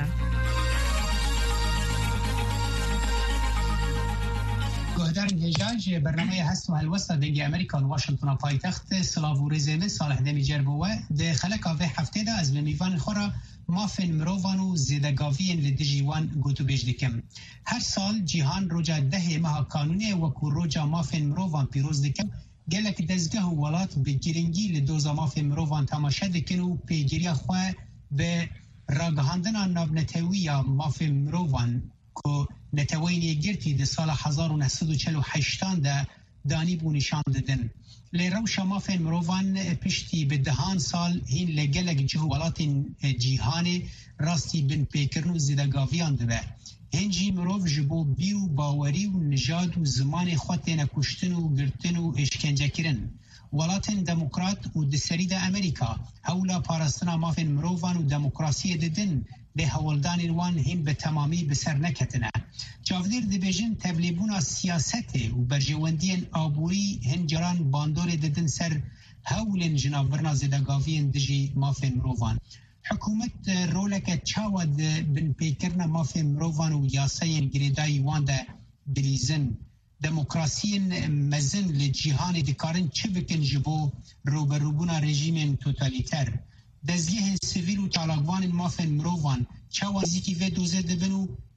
گهدار نجاج برنامه هست و هلوستا دنگی امریکا واشنطن پایتخت سلاو و رزمه صالح دمیجر بوه ده خلقا به هفته ده از لمیوان خورا مافن مروان و زیدگاوین لدیجیوان گوتو بیج دکم. هر سال جیهان روجا ده ماه قانونی وکو روجا مافن مروان پیروز دکم گلک دزگاه ولات به گرنگی لدوزا مافن مروان تماشه دکن و پیگیری خواه به راگهاندن نابنتوی مافن مروان که نتوینی گرتی ده سال 1948 ده دانی بو نشان دادن. لروش مافن مروان پشتی به دهان سال هین لگلگ جهولات جیهانی راستی بن پیکرن و زیدگاویان ده. هنجی مروف جبو بیو باوری و نجاد و زمان خودتین کشتن و گرتن و اشکنجه کرن. ولاتن دموکرات و دسری ده امریکا هولا پارستنا مافن مروان و دموکراسی ددن به هولدان وان هم به تمامی بسر نکتنه. جاودیر دبیجن تبلیبونا سیاست و برجواندین آبوری هنجران باندور ددن سر هولن جنابرنا زدگاوین دجی مافن مروان. حکومت رولک چاود بن پیکرنا مافن مروان و یاسین گریدای وان ده بلیزن. دموکراسی مزن لجیهان دکارن چه بکن جبو روبروبونا رژیم توتالیتر. دزگیه سیویل و طالقوان مافن مروان چوازی که و دوزه دبن و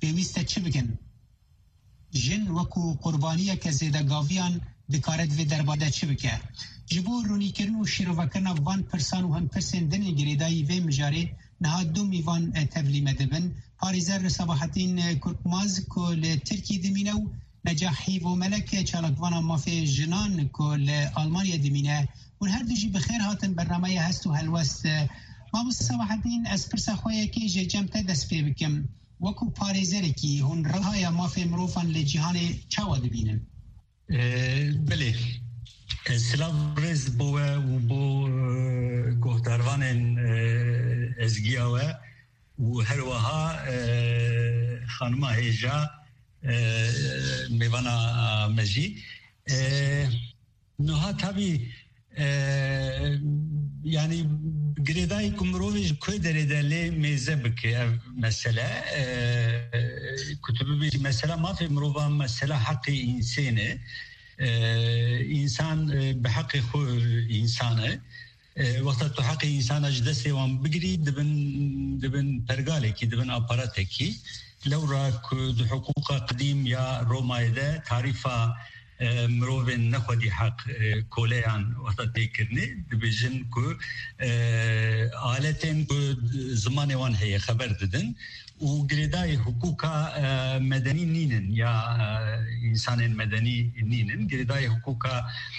پێویستە چ بکەن ژن وەکو قوربانیەکە زێدەگاڤیان دکارێت vê derbade çi bike ji bo rûnîkirin û şîrovekirina van pirsan û hempirsên dinê girêdayî vê mijarê niha du mîvan tevlîme dibin parêzer li Sabahattin Korkmaz ku li Tirkiyê dimîne û Necah Hîvomelek çalakvana mafê jinan ku li Almanya dimîne hûn her du jî bi xêr hatin bernameya hest û helwest Mamoste Sabahattin ez pirsa xwe yekê ji cem te dest pê bikim وەکو پارێزەرێکی هون ڕەهایە مافێ مرۆڤان لە جیهانê çawa dibînin بله سلاف ڕێز بۆوە و بۆ گۆهدارvanên ezgiya we û herweha xanima hêja mêvana me jî niha tabî yani girêdayî ku mirovê ji ku derê de lê mêze bike ev mesele ku tu bibêjî mesela mafê mirovan mesela heqê însanê însan bi heqê xwe însan e wexta tu heqê însana ji destê wan bigirî dibin pergalekî dibin aparatekî lewra ku di hiqûqa qedîm ya Romayê de tarîfa mirovên nexwedî heq koleyan wexta têkirine dibêjin ku aletên ku zimanê wan heye xeber didin û girêdayê hukûka medenî nînin ya însanên medenî nînin girêdayê hukûka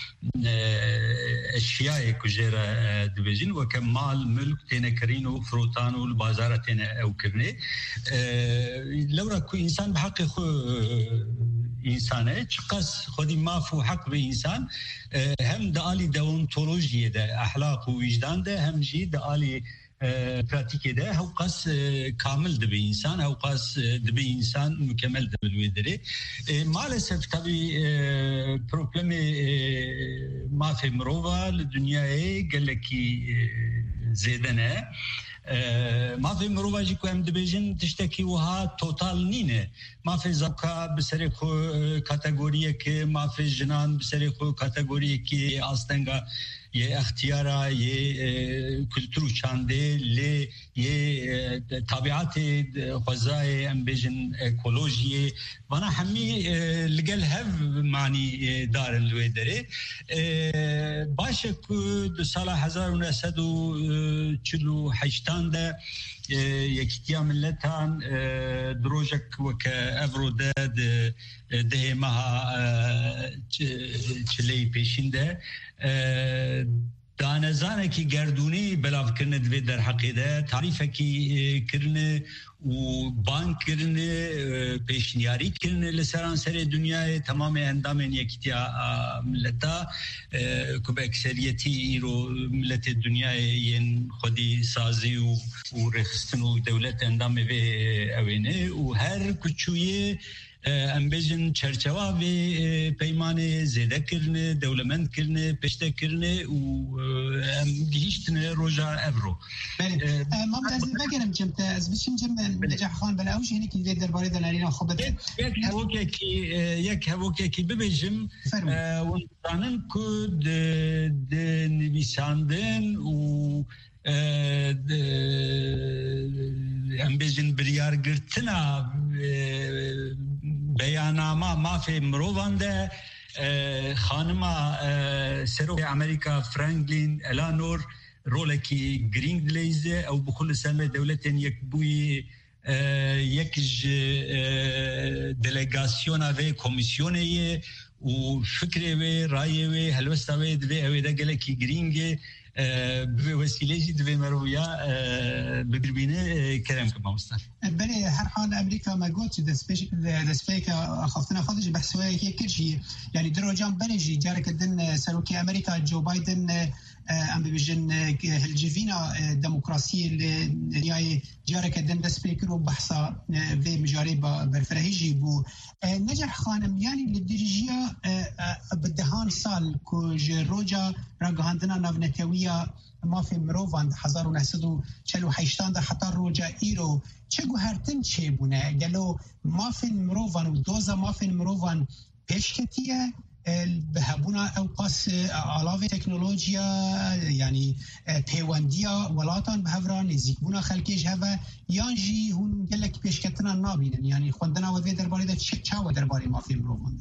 eşyayê ku jê re dibêjin weke mal mülk têne kirîn û firotan û li bazara têne ewkirinê lewra ku însan bi heqê xwe insane çiqas xwedî maf û heq bi însan hem di alî deontolojiyê de ahlaq û vicdan de hem jî di alî pratikê de hewqas kamil dibe însan hewqas dibe însan mükemmel dibe wê derê maalesef tabî problemê mafê mirova li dunyayê gelekî zêde ne mafê mirova jî ku em dibêjin tiştekî wiha total nîne mafê zevka bi serê xwe kategoriyekê mafê jinan bi serê xwe kategoriyekî astenga yê extiyara yê kültûr û çandê lê yê tabiatê xwezayê em bêjin ekolojiyê vana hemî li gel hev manî darin li wê derê baş e ku di sala 1948 de yekîtiya milletan di rojek weke evro de dihê meha çileyî pêşîn de danezanekî gerdûnî belavkirine divê derheqê de tarîfekî kirine û bank kirine pêşniyarî kirine li seran serê dunyayê temamê endamên yekîtiya milleta ku bi ekseriyetî îro milletê dunyayê yên xwedî sazî û rêxistin û dewlet endamê vê ew ê û her kuçûyê em bêjin çerçeva vê peymanê zêdekirine dewlemendkirine pêştekirine û em gihîştine roja evro mam ez vegerim cem te ez biçim cem Necah Xan bela ew jî hinekî vê derbarê de nerîna xwe bide yek hevokekî bibêjim zanin ku di nivîsandin û em bêjin biryargirtina beyanama mafê mirovan de xanima Serokê Amerîka Franklin Eleanor rolekî girîng dileyze ew bi xwe li ser dewletên yekbûyî yek ji delegasyona vê komisyoneyê û fikrê wê rayê wê helwesta wê divê ew ê de gelekî girîng e bi vesîlê jî divê merûya bigirbîne kerem ki mamoste belê her hal Amerîka me got destpêka xaftina xwe ji behswayekê kir jî yanî di rojan belê jî careke din Serokê Amerîka Joe Biden em bibêjin hilcivîna demokrasiyê li dünyayê careke din dest pê kir û behsa vê mijarê berfirehî jî bû Necah Xanim yanî li dirîjiya bi dehan sal ku ji roja ragihandina navnetewiya mafê mirovan 1948 de heta roja îro çi guhertin çêbûne gelo mafên mirovan û doza mafên mirovan pêşketiye بهبونا او قاس علاوه تكنولوژیا يعني پیوندیا ولاتان بهوران نزیکبونا خلکیش هوا یانجی هون گلک پیشکتنا نابینن يعني خوندنا و درباره ده چاو درباره مافی مروان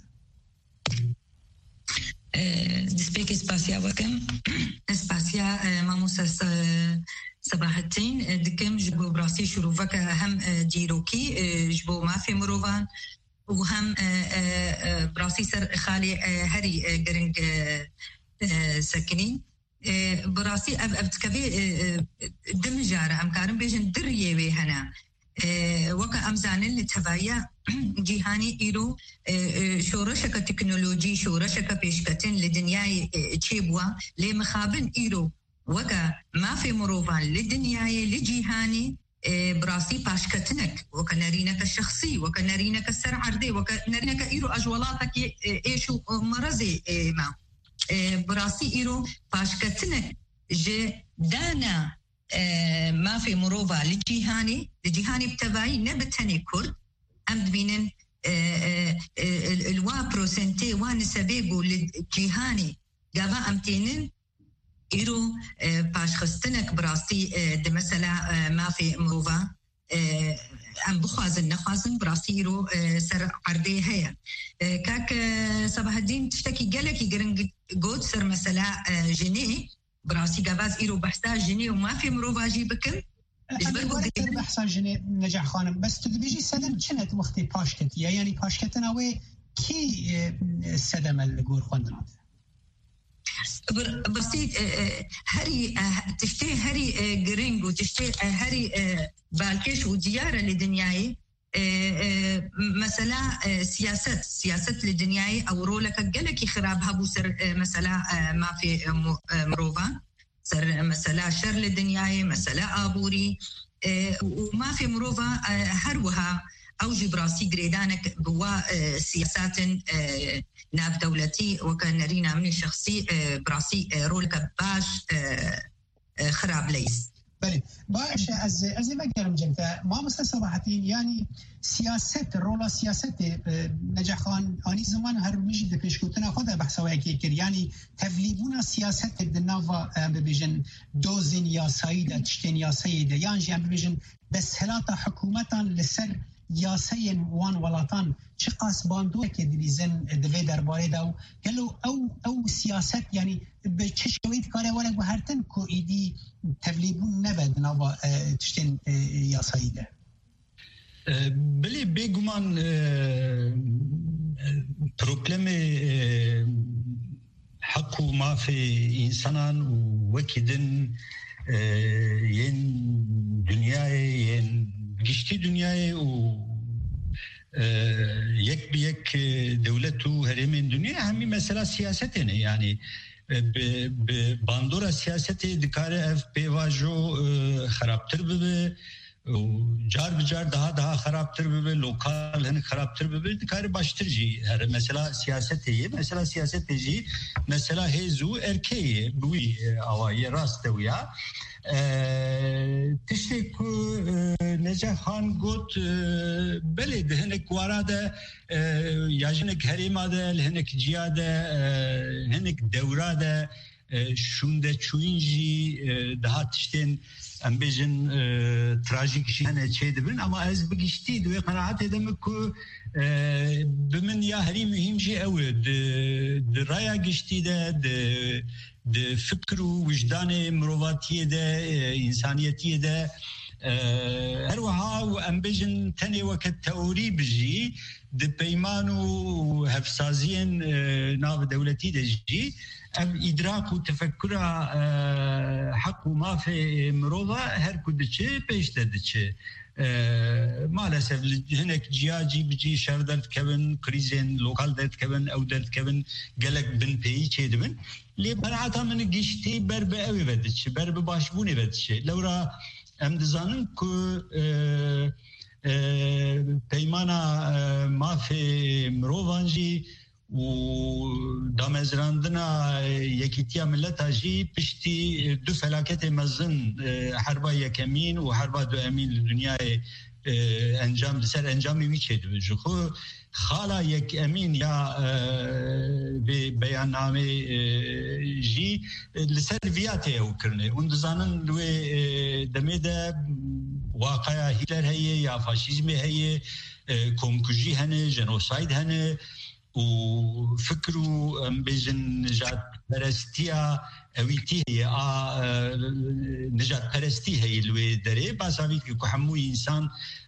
دسبيك اسباسيا وكم اسباسيا ماموسا صباح الدين دكم جبو براسي شروفك هم ديروكي جبو ما في مروفان وهم براسي سر خالي هري قرنج سكني براسي ابتكبي دمجارة امكارم بيجن دريوي هنا وكا امزانين لتفايا جيهاني إيرو شورشك تكنولوجي شورشك بيشكتن لدنياي تشيبوا لمخابن إيرو وكا ما في مروفان لدنياي لجيهاني براسي باشكتنك وكنارينك الشخصي وكنارينك السر عردي وكنارينك إيرو أجولاتك إيشو مرزي ما براسي إيرو باشكتنك دانا ما في مروفا لجيهاني بتبعي نبتني كرد أم بينن الوا بروسنتي وانسبيجو لجيهاني جابا أمتينن إيرو باش خستنك براسي دمسلا ما في مروفا أم بخوازن براسي إيرو سر عردي هيا كاك صباح الدين تشتكي جالكي جرنج جود سر مسلا جنيه براسي جاباز إيرو بحثا جنيه وما في مروفا جيبكم أنا بحثا جنيه نجح خانم بس تدبيجي سدم كنت وقتي باشكت يعني باشكتنا وي كي سدم الجور خندنا بسيط هري تشتي هري جرينج وتشتي هري بالكيش وديارة لدنياي مثلا سياسة لدنياي أو رولك جلك خرابها بوسر مثلا ما في مروفا سر مثلا شر لدنياي مثلا أبوري وما في مروفا هروها أوجي براسي جريدانك بوا سياسات ناف دولتي وكان رينا من الشخصي براسي رولك باش خراب ليس بله باش از ما گرم جنتا ما مستصبحتين يعني سياسة رولا سياسة نجح خان آني زمان هر ميجي ده پیشکوتنا خود بحثوایی که کر يعني تفلیبونا سياسة دناوا ببیجن دوزن یاسایی ده تشتین یاسایی ده يعني جي ببیجن بسهلات حکومتان لسر یاسین وان ولاتان چه قاسباندو که دیزن دوی درباره داو گلو او سیاست یعنی به چه شوید کاره ولک به هرتن کو ایدی تبلیبون نبد نوا تشتین یاسایی ده بلی بگمان پروبلم حق و مافی انسانان و وکیدن ین دنیای ین گشتی دنیای و یک دولت و هرم دنیا همی مثلا سیاست نه یعنی به باندورا سیاست دکاره اف پیواجو خرابتر ببه جار بجار daha خرابتر ببه لوکال هن خرابتر ببه دکاره baştır جی هر مثلا سیاست یه مثلا سیاست جی مثلا هزو erkeği bu avayı rastlıya تشتكو نجاح خان قلت بلد هناك وراده ياجنك هريماده هناك جياده هناك دوراده شونده چوينجي daha تشتين ام بيجن تراجيك شي انا تشي دبن اما از بقشتي دوي قناعات دمكو بمن يا هري مهم جي او رايا قشتي ده فکر و وجدان مرواتیه ده انسانیتیه ده هر وها و امبیجن تنی وقت تئوری بجی ده پیمان و هفسازین ناو دولتی ده جی ام ادراک و تفکر حق و ما في مروه هر کدچه پیش دادچه maalesef hinek ciyaci bici şerdet kevin krizin lokal det kevin ev det kevin gelek bin peyi çedibin li barata min gişti berbe ev vedici berbe başbuni vedici lewra em dizanın ku peymana mafi mrovanji و دامزراندنا یکیتیا ملت جی پشتی دو فلاکت مزن حربا یکمین و حربا دو امین دنیای انجام لسر انجامی میچید بجو خو خالا یک امین یا به بیاننامه جی لسر ویاته او کرنه اون دزانن لوی دمیده واقعا هیتلر هیه یا فاشیزم هیه کمکجی هنه جنوساید هنه و فكروا بيجن نجات برستيا اويتي هي نجات برستي هي الوي دري باسامي كو حمو انسان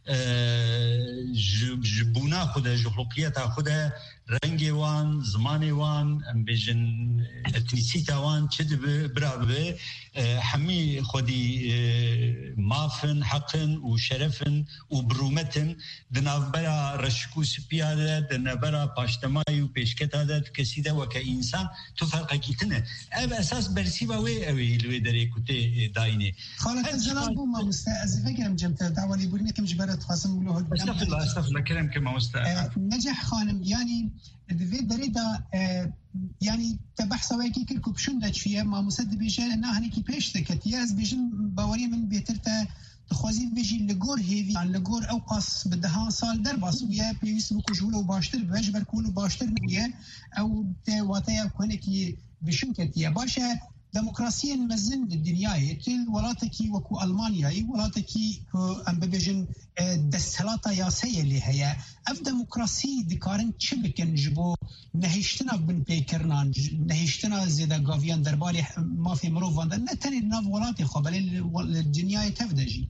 جبونا خدا جغلقيات خدا رنگي وان زماني وان بيجن اتنيسيتا وان تشد برابه حمي خدي مافن حقن وشرفن وبرومتن دنابرا رشكو سبياده دنابرا باشتماي وبيشكتا كسيده وكإنسان تفرق كيتنا اساس برسيبه وي لوي دري كوتي دايني خالد زلال بو ما مستأذ فكرم جمت دعوه لي بورني كم جبرت خاصم له استغفر الله كلام كما مستأذ نجح خانم يعني في دريدا يعني تبحث ويكي كلكو بشون داش فيها ما مسد بيجان انها هنيكي بيش تكتياز بيجن باوري من بيترتا تخوازين بيجي لجور هيفي عن لجور اوقاس بدها صال درباس ويا بيس بكو جولو باشتر باش بركولو باشتر ويا او واتيا كونكي بشون كتيا باشا ديمقراطية مزن الدنيا تل ولاتكي وكو ألمانيا ولاتكي أم ببيجن دستهلاتا ياسية اللي هي أف ديمقراطية دكارن شبكن جبو نهيشتنا بن بيكرنان نهيشتنا زيدا غافيان دربالي ما في مروفان ده نتني الناف ولاتي خبال الدنيا تفدجي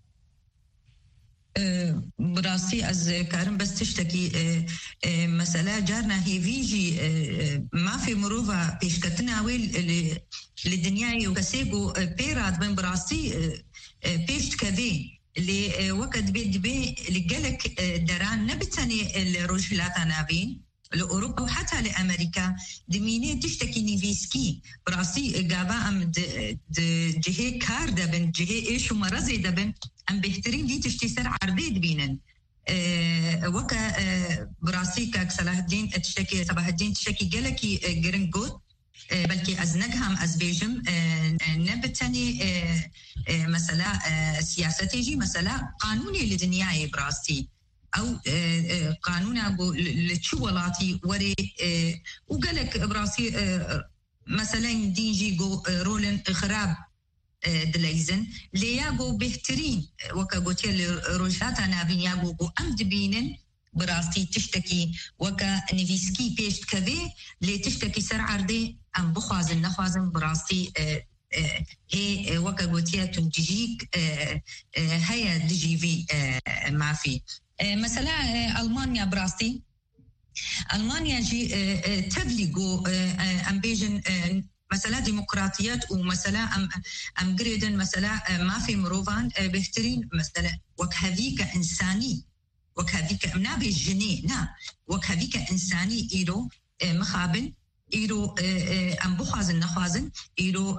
براسي از كارم بس تشتكي مسألة جارنا هي فيجي ما في مروفة بيشكتنا ويل للدنيا وكسيقو بيراد بين براسي بيشت كذي اللي وقت بيد بي لقلك دران نبتني الرجلات نابين لأوروبا وحتى لأمريكا دميني تشتكي نيفيسكي براسي قابا أم جهي كار دبن جهي إيش ومرزي دبن أم بهترين دي تشتي سر عرضي دبينن وكا براسي كاك صلاح الدين تشتكي صباح الدين تشتكي قلكي جرنجوت بلكي أزنقهم أزبيجم نبتني مسألة سياسة تيجي مسألة قانوني لدنياي براسي أو قانونا لتشوالاتي وري وقالك براسي مثلا دينجي جو رولن إخراب دليزن لياغو بهترين وكا قوتي روجاتا نابين ياغو جو أمد بينن براسي تشتكي وكا نيفيسكي بيشت كذي لي تشتكي سر عردي أم بخوازن نخوازن براسي هي وكا قوتي تنجيك هيا دجي في ما في مثلا ألمانيا براسي ألمانيا جي تبلغوا أم بيجن مثلا ديمقراطيات ومثلا أم جريدن مثلا ما في مروفان بهترين مثلا وكهذيك إنساني وكهذيك منابي الجني نا وكهذيك إنساني إيرو مخابن إيرو أم بخوازن نخوازن إيرو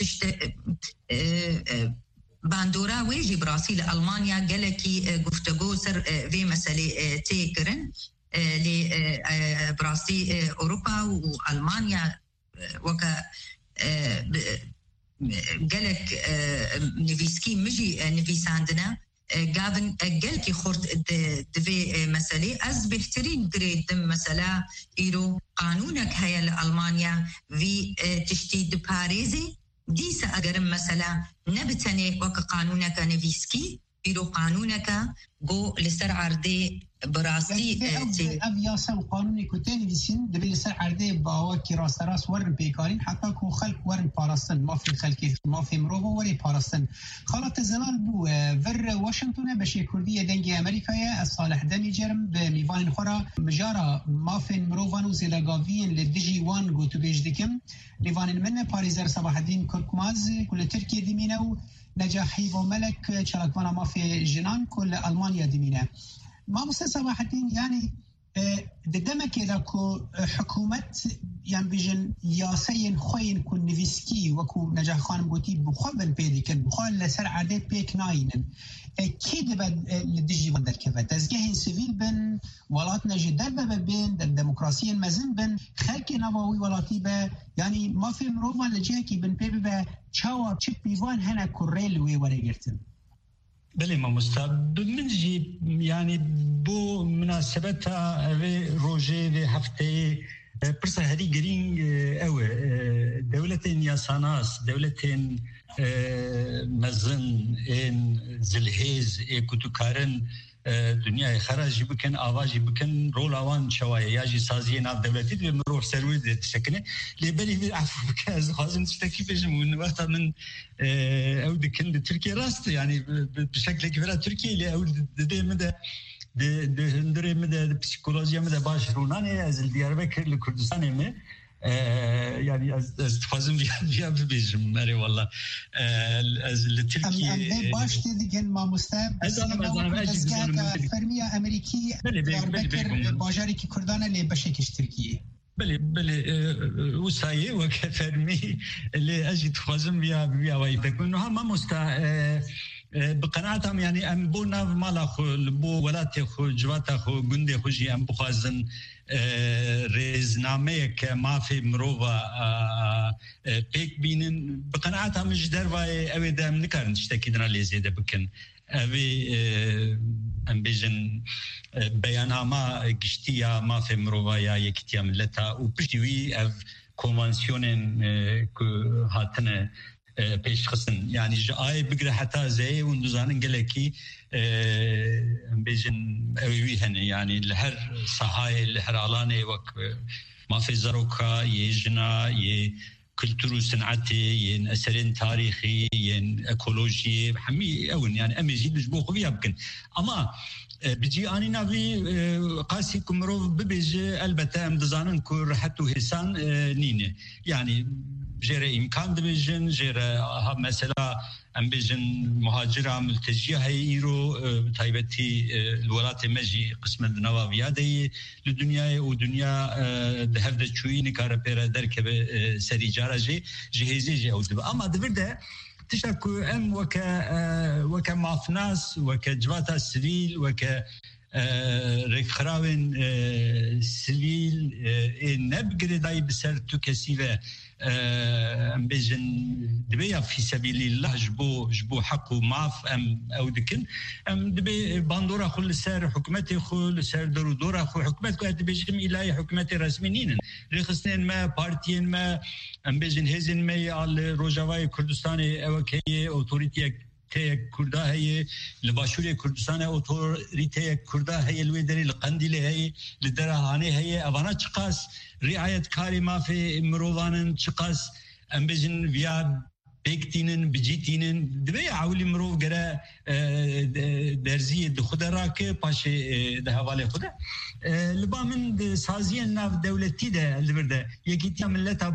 باندورا ويجي براسي لألمانيا قالكي قفتقو سر في مسألة تيكرن لبراسي أوروبا وألمانيا وكا قالك نيفيسكي مجي نيفيساندنا قابن قالكي خورت دفي مسألة أز بهترين قريد مسألة إيرو قانونك هيا لألمانيا في تشتيد باريزي ديسا أقرم مثلا نبتني وك قانونك نيفيسكي إيرو قانونك جو لسر عردي براسي أبياسا وقانوني كتاني بيسين دبي لسر عردي باوا كراس راس ورن بيكارين حتى كو خلق ورن باراستن ما في خلق ما في مروفو وري باراستن خالت زلال بو فر واشنطن بشي كردية دنجي أمريكايا الصالح دمي جرم بميفان خورا مجارة ما في مروفانو زيلاغافين للدجي وان جو تبيج ديكم ليفان المنة باريزر صباح الدين كركماز كل تركيا ديمينو نجاحي وملك شاركوانا ما في جنان كل ألمانيا ديمينه ما مستر صباح الدين يعني دمك لكو حكومة يعني بيجن ياسين خوين كون نيفيسكي وكو نجاح خانم قوتي بخوبن بيديكن بخوال لسر عادات بيك ناينن كيد بد لدجي وندر كفا تزجهين سيفيل بن ولاتنا جدر ببين الديمقراطية المزن بن خلق نواوي ولاتي با يعني ما في مروفان لجهكي بن بيبا تشاور تشيب بيفان هنا كوريل وي ورقرتن بله مامۆستا منجی يعني بو مناسبتها روجي في هفته برسا هذه جرين أو دولتين ياساناس دولتين مزن إن زلهيز كتوكارن دنیای خراجی بکن آوازی بکن رولوان شوایه یاجی سازی ناف دولتی به مروح سروی تشکنه لیبری به عفو بکن از خازن تشتکی بشم و وقتا من او دکن ترکیه راست يعني بشكل كبير تركيا اللي او ده مده ده هندري مده پسیکولوژی مده باش رونانه از دیاربکر لکردستان مه يعني از تفازم بيا بيجم ماري والله از لتركيا ام باش دیگه ما مستعد از انا فرميه امريكي باجاري كي كردانه اللي بشكش تركيا بله وسایه و کفرمی اللي اجي تفازم بيا وايبك انه ما مستا بقناعتهم يعني ام بو ناف مالا خو بو ولات خو جواتا خو گندي خو جي ام بخازن رزنامه که ما في مروفا بيك بينن بقناعتهم جدر واي اوي دام نكارن تشتكيدنا لي زياده بكن اوي ام بيجن بيانما گشتيا ما في مروفا يا يكتيا ملتا و بشتوي اف كونفانسيونن هاتنه پیش خستن يعني جاي بقرا حتى زي وندزانن قالكي بيجن اوي هن يعني لهر صحاي لهر علاني وك ما في زروكا يجنا ي كلتور صنعتي ين اثرين تاريخي ين ايكولوجي حمي اون يعني امي جيد جبوخ بيها بكن اما بيجي اني نافي قاسي كمرو ببيجي البته امدزانن كو رحتو هسان نينه يعني جرى إمكان دبيجن جرى مثلا أم بيجن مهاجرة ملتجية هيرو تايبتي الولايات المجي قسم النوابية دي للدنيا ودنيا دهفدة شوي نكارة بيرا دركب سري جارجي جهزي جي أو دبا أما دبرده تشاكو أم وكا مافناس وكا جواتا سريل وكا رخراون سليل نبقر داي بسر تو كسيفة ام بيجن دبي في سبيل الله جبو حقه معف ام او دكن ام دبي باندورا خل سر حكومتي خل سر دورا خل حكومتك دبيجم الى حكومتي رسميين رخصنين ما بارتيين ما ام بيجن هزن ما على روجاواي كردستاني اوكي اوتوريتي تيك كردا هي لباشوري كردستان اوتوريتي كردا هي الويدري القنديله هي لدرهاني هي افانا تشقاس رعايه كاري ما في مروفان تشقاس امبجن فيا بيكتينن بجيتينن دبي عولي مرو غرا درزي دخدراك باشي دهوالي خدا لبامن سازين ناف دولتي ده البرده يكيتيا ملتها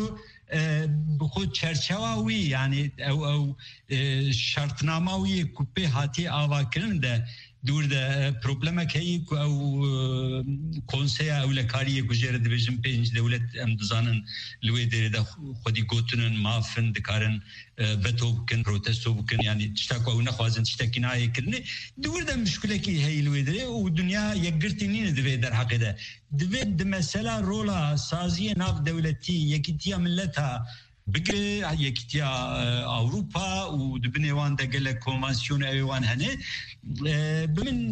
بخود چرچواوی يعني او شرطناماوی کوپه هاتی آواکرن ده دور ده پروبلمک هی او کنسیا او لکاری گجره دیویژن پنج دولت امدزانن لوی ده خودی گوتنن مافن دکارن وتو بکن پروتستو بکن يعني تشتاكو او نخوازن تشتاكيناي كرني دور ده مشكله کی هي لوی ده و دنیا یگرتینین دوی در حق ده دوی مثلا رولا سازی ناف دولتی یکیتیا ملتها بقى يكتيا أوروبا ودبنيوان دقل كونفانسيون أيوان هنا بمن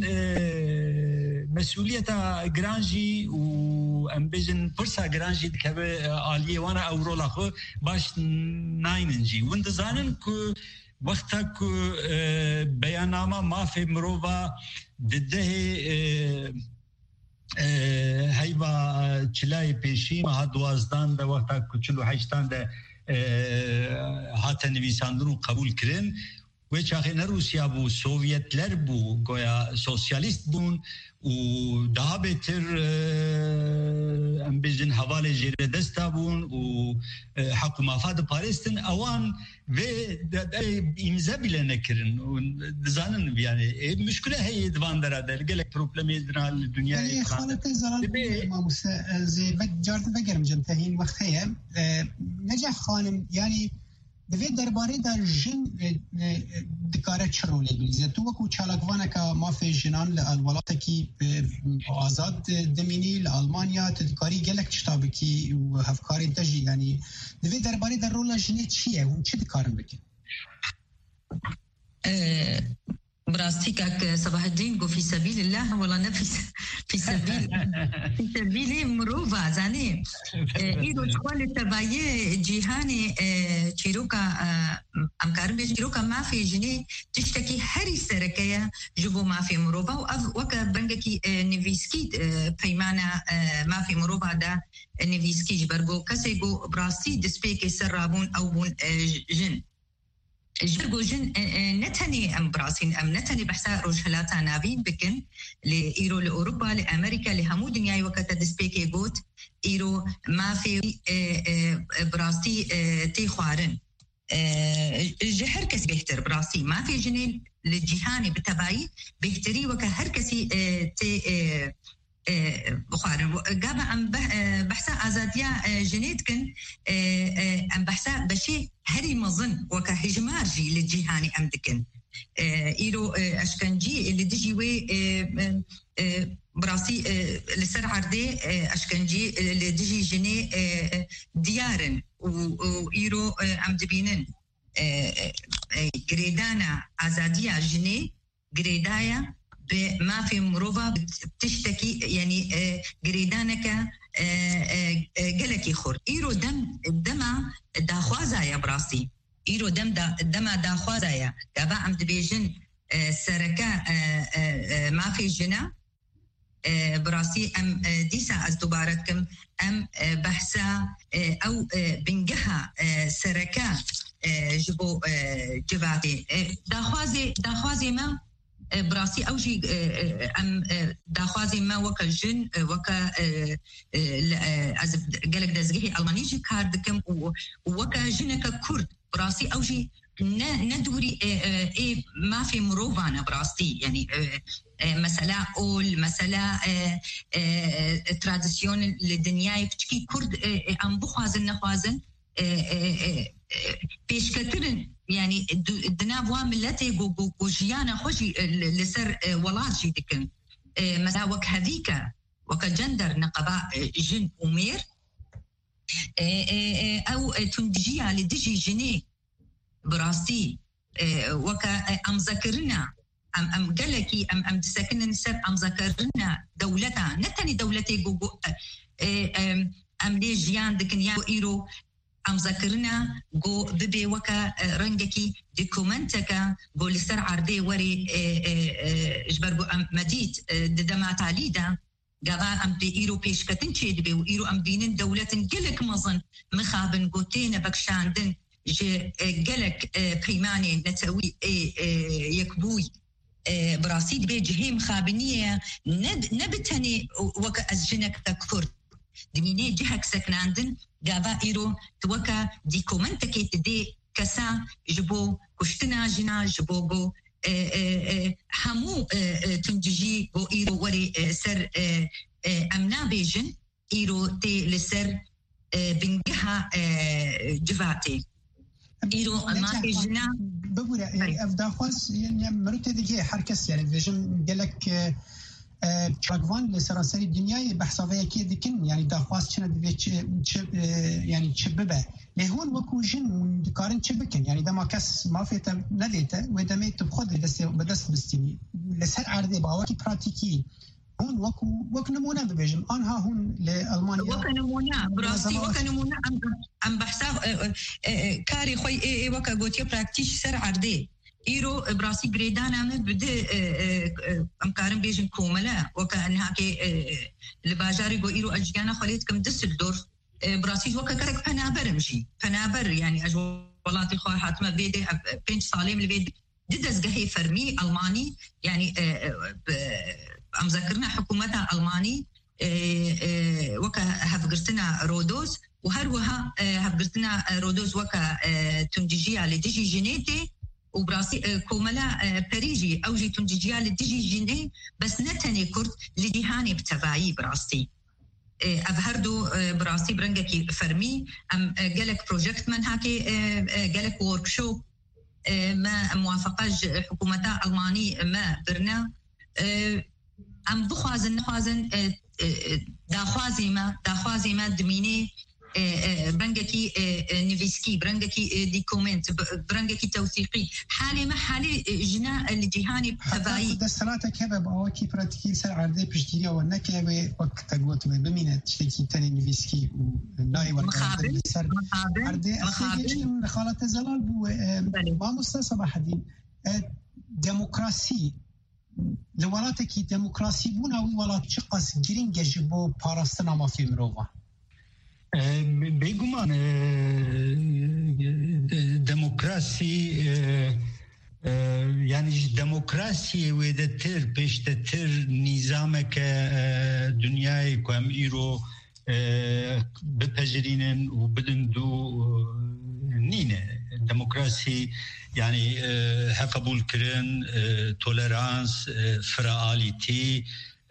مسؤولية جرانجي وأمبيجن فرصة جرانجي كبه عالية وانا أورولا خو باش نايننجي وندزانن كو وقتك بياناما ما في مروفا ضده هيبا چلای پیشی ما دوازدان ده وقتا کچلو هشتان ده هاتن نویساندن و قبول کرن و چاخه نه روسیا بو سوویتler بو گویا سوسیالیست بون و daha beter ام بيجن حواله جيره دستا بون و حق مفاد پاریستن اوان و امضا bile نکرن و دزانن yani مشكله هي دوان درادر گلک پروبلمی درال دنیای خالت زلال ما زي بجارد بگرم جمتهین وقتیه نجح خانم يعني دوی درباره در جن دکاره چرونه بلیزه تو وکو چالاکوانه که ما فی جنان لالولاتا کی آزاد دمینی لالمانیا تدکاری گلک چطابه کی و هفکاری تجی یعنی دوی درباره در رول جنه چیه و چی دکارن بکن؟ براستيكك صباح الدين قو في سبيل الله ولا نفس في سبيل مروفا زاني إيرو تقول تباية جيهاني تشيروكا أمكارم بيجيروكا ما في جني تشتكي هري سركية جبو ما في مروفا وكا بنجكي نيفيسكي بيمانا ما في مروفا دا نيفيسكي جبرجو كسيجو براستي دسبيكي سرابون أو بون جن جرجو جن نتني أم براسين أم نتني بحثا رجحلاتا نابين بكن لإيرو لأوروبا لأمريكا لهمو دنياي وكتا دسبيكي قوت إيرو ما في براسي تي خوارن جهر كسي بيهتر براسي ما في جنين للجهاني بتبعي بيهتري وكا هر كسي تي بخارن قابا أم بحثا أزاديا جنيتكن أم بحثا بشي هري مظن وكا هجمارجي للجهاني أم دكن إيرو أشكنجي اللي ديجي وي براسي لسر عردي أشكنجي اللي ديجي جني ديارن وإيرو أم دبينن جريدانا أزاديا جني جريدايا ما في مروفا بتشتكي يعني جريدانك قلكي خور إيرو دم داخوازا يا براسي إيرو دم داخوازا يا دابا عم دبيجن سركا ما في جنا براسي أم ديسا از دوبارتكم أم بحثا أو بنجها سركا جبو جباتي داخوازي ما براسي أوجي أم داخوازي ما وكا جن وكا قالك دزجيه ألمانيجي كاردكم وكا جنك كرد براسي أوجي ندوري إيه ما في مروفانا براسي يعني مسألة أول مسألة تراديسيون للدنيا بتشكي كرد أم بخوازن نخوازن بيشكترن يعني دنابوا ملتي جو جيانا خوشي لسر ولاجي دكن مساوك هذيك وكجندر نقباء جن أمير أو تندجيها لدجي جني براسي وكا أم ذكرنا أم قلكي أم تسكن نسب أم ذكرنا دولتها نتني دولتي جو أم لي جيان دكن يا إيرو أم ذكرنا جو ببي وكا رنجكي ديكومنتكا جو لسر عردي وري جبرجو أم مديت ددما تعليدا قبا أم بإيرو بيشكتن شيد بي وإيرو أم بينن دولة قلك مظن مخابن قوتين بكشاندن قلك بيماني نتوي يكبوي براسيد بي جهيم خابنية نبتني وكا أزجنك تكفر دميني جهك سكناندن قابا إيرو توكا ديكومنتكي تدي كسا جبو كشتنا جنا جبو جو همو تنجي جو إيرو وري سر أمنا بيجن إيرو تي لسر بنجها جفاتي إيرو ما بيجنا بقول أفضل خاص يعني مرت دقيقة حركة يعني بيجن قالك شاكوان لسراسري الدنيا بحسابية كده كن يعني داخواس شنا دبيت يعني تشببه لهون وكو جن ودكارن تشبكن يعني دما كاس ما فيته نديته ودمي تبخذ بدس بستني لسر عرضي باوكي براتيكي هون وكو نمونا ببيجم أنها هون لألمانيا وكو نمونا براسي وكو نمونا أم بحساب كاري خوي وكا قوتي براكتيش سر عرضي إيرو براسي جريدانا من بدأ أمكارن بيجن كوملا وكأنها كي لباجاري جو إيرو أجيانا خليت كم دسلدورف براسي وكا كرك فنابر يعني أجوالاتي خواه حاتمة بيدي بنش صاليم لبيدي ددز جهي فرمي ألماني يعني أم ذكرنا حكومتها ألماني وكا هفقرتنا رودوس وهروها هفقرتنا رودوس وكا تنجيجيا لديجي جينيتي وبراسي كوملا باريجي أوجي تنجيجيا لديجي جيني بس نتني كرد لديهاني بتبعي براسي أبهردو براسي برنجكي فرمي أم جالك بروجكت من هاكي جالك ووركشوب ما موافقة حكومتها ألماني ما برنا أم بخوازن داخوازي ما دميني برنجكي نيفيسكي برنجكي ديكومنت برنجكي توثيقي حالي ما حالي جنا الجهاني تبعي دستلاتك هبه باوكي براتيكي سر عرضه بشتيريا ونكه وقت تقوت بمينه تشتكي تاني نيفيسكي وناي مخابل عرضه اخيرا خالة زلال بو ما مستصبح الدين ديمقراسي لولاتك ديمقراسي بونا ولات شقص جرينجا جبو باراستنا ما في مروفا بيقومان ديمقراسي يعني ديمقراسي ويدتر بيشتتر نظامك دنياي كم إيرو ببجرين وبدندو نينه ديمقراسي يعني قبول كرن تولرانس فراليتي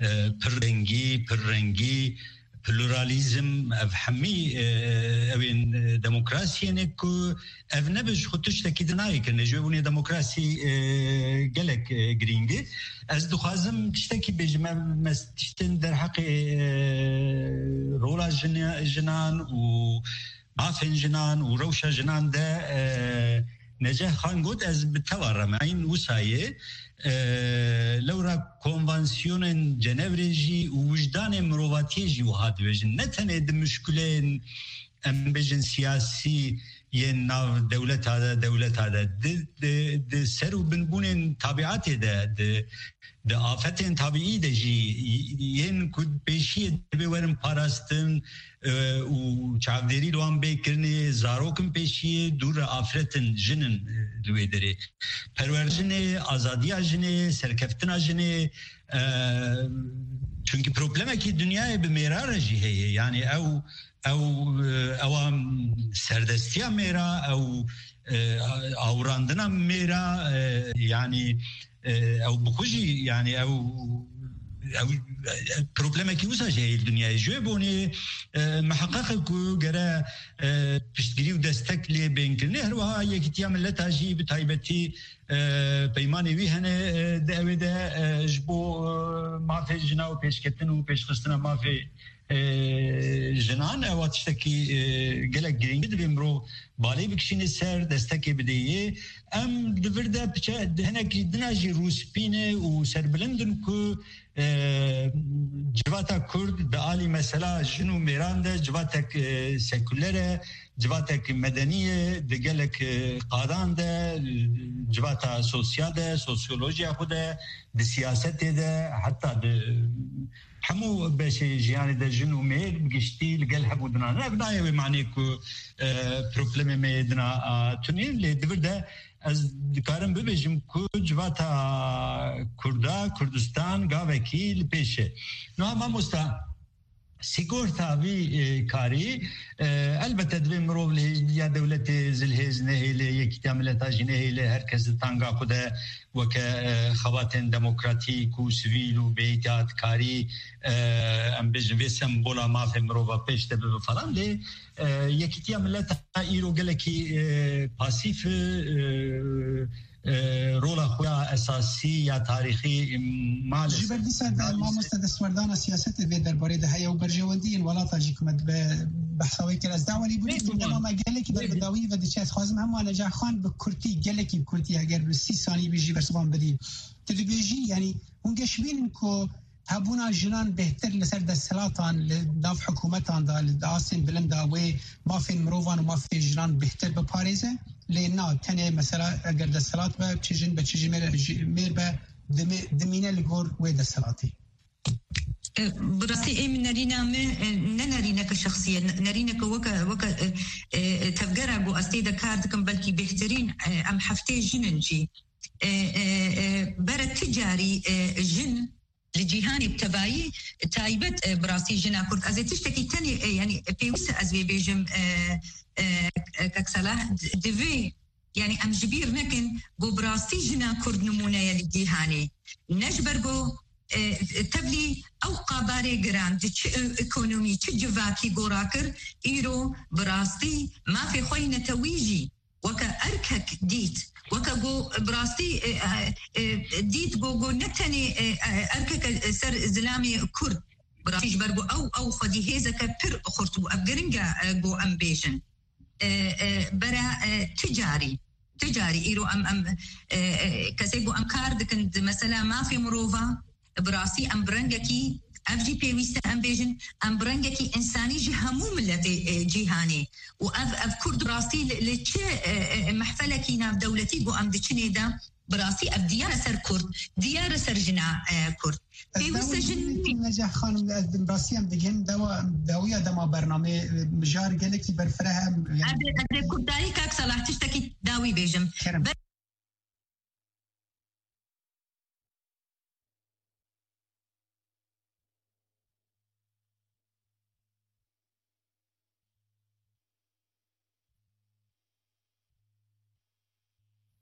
برنجي بلوراليزم افهمي اوين ديمقراسي نكو افنبش خطش تكيدناي كن جووني ديمقراسي جلك جرينجي از دخازم تشتكي بجمع مستشتن در حق رولا جنان و عافن جنان وروشة جنان ده نجاح خان قد از بتوارم عين وساية لورا كونفانسيون جنيفريجي ووجدان مرواتيجي وهاد بجن نتنه ده مشكلين ام بجن سياسي يناف دولت هذا ده سرو بنبونين طبيعاتي ده آفتين طبيعي ده جي ين كود بيشي بورن پاراستن و چاودری لوان بکرنی زاروکن پیشی دور آفرتن جنن دوی داره پرورجنه آزادی جنه سرکفتن جنه چونکه پروبلمه که دنیای به میرا رجیه یعنی او سردستی میرا او اوراندنا میرا یعنی او بخوجي يعني او بروبلمك وساجي الدنيا جوبوني محقق جرا بشتري ودستك لي بينك النهر وهي كتيام لا تجي بتايبتي بيماني ويهنا دا جبو ما في جناو بيش كتنو بيش خستنا ما في جنان او تشتكي قالك جرينج بيمرو بالي بكشين السر دستكي بديه ام دفردا بچا هناك دناجي روسبينه وسربلندن كو جواتا كرد بآلي مثلا جنو ميرانده جواتك سيكولره جواتك مدنيه دقالك قادانده جواتا سوسياده سوسيولوجيا خوده بسياسته ده حتى حمو باش جياني ده جنو مير بقشتي لقال حبو دنا نبنايا بمعنيكو بروبلمي ميدنا تنين اللي دفرده از دکارم ببیجم که جواتا کردستان گاوکی لپیشه نو هم مستا سيكورتا في كاري البته دبي مروف يا دولة زلهز نهيلي يكتاملتا جنهيلي هركز تانغا خدا وك خواتن ديمقراطيك وسيفيل وبيتات كاري ام بجن في سمبولا ما في مروفا بيش تبي فلان لي يكتاملتا ايرو قالكي باسيف رولا خويا اساسي یا تاریخی مال جبردی ساد ما مستند سوردان سیاست و درباره ده هيا وبرجوندي الولايات الجمهورية بحثوي كلا دعوه لي بودي ما قال لك بدوي و دشات خازم هم نجاح خان بكرتي قال لك بكرتي اگر 30 ثانيه بيجي برسبان بدي تدبيجي يعني ونقشبين كو هبونا جنان بهتر لسر دستلاتان لداف حكومتان دا لداسين بلندا و ما في مروفان وما في جنان بهتر بباريزه لأنه تاني مثلا اگر دستلات با بچجن بچجي مير با دمينه لغور و دستلاتي براسي من نرينا كشخصية نرينا كوكا تفقرا قو أستيدا كاردكم بلكي بهترين أم حفتي جننجي برا تجاري جن لجيهاني بتبايي تايبت براسي جنا كرد أزي تشتكي تاني يعني بيوسا أزوي بيجم كاكسلا دفي يعني أم جبير نكن قو براسي جنا كرد نمونة لجيهاني نجبر قو تبلي أو قاباري جرام تش إقتصادي تجواكي جوراكر إيرو براسي ما في خوينة تويجي وكأركك ديت وكجو براستي ديت جو نتني أركك سر زلامي كرد براسيش برجو أو خدي هذا كبر خرطو أبجرنجا جو أمبيشن برا تجاري إيرو أم كسيجو أم كارد كنت مثلا ما في مروفا براسي أم برنجكي أفجي بيويست أمبيجن أم برنجكي إنساني جهمو ملتي جيهاني وأف كرد براسي لتش محفلكي ناف دولتي جو أم دشني دا براسي أف ديار سر كرد ديار سر جنا كرد بيويست جن نجاح خانم براسي أم دجن داوية دما برنامج مجار قالك برفرها أدي كرداي كاك صلاح تشتكي داوي بيجم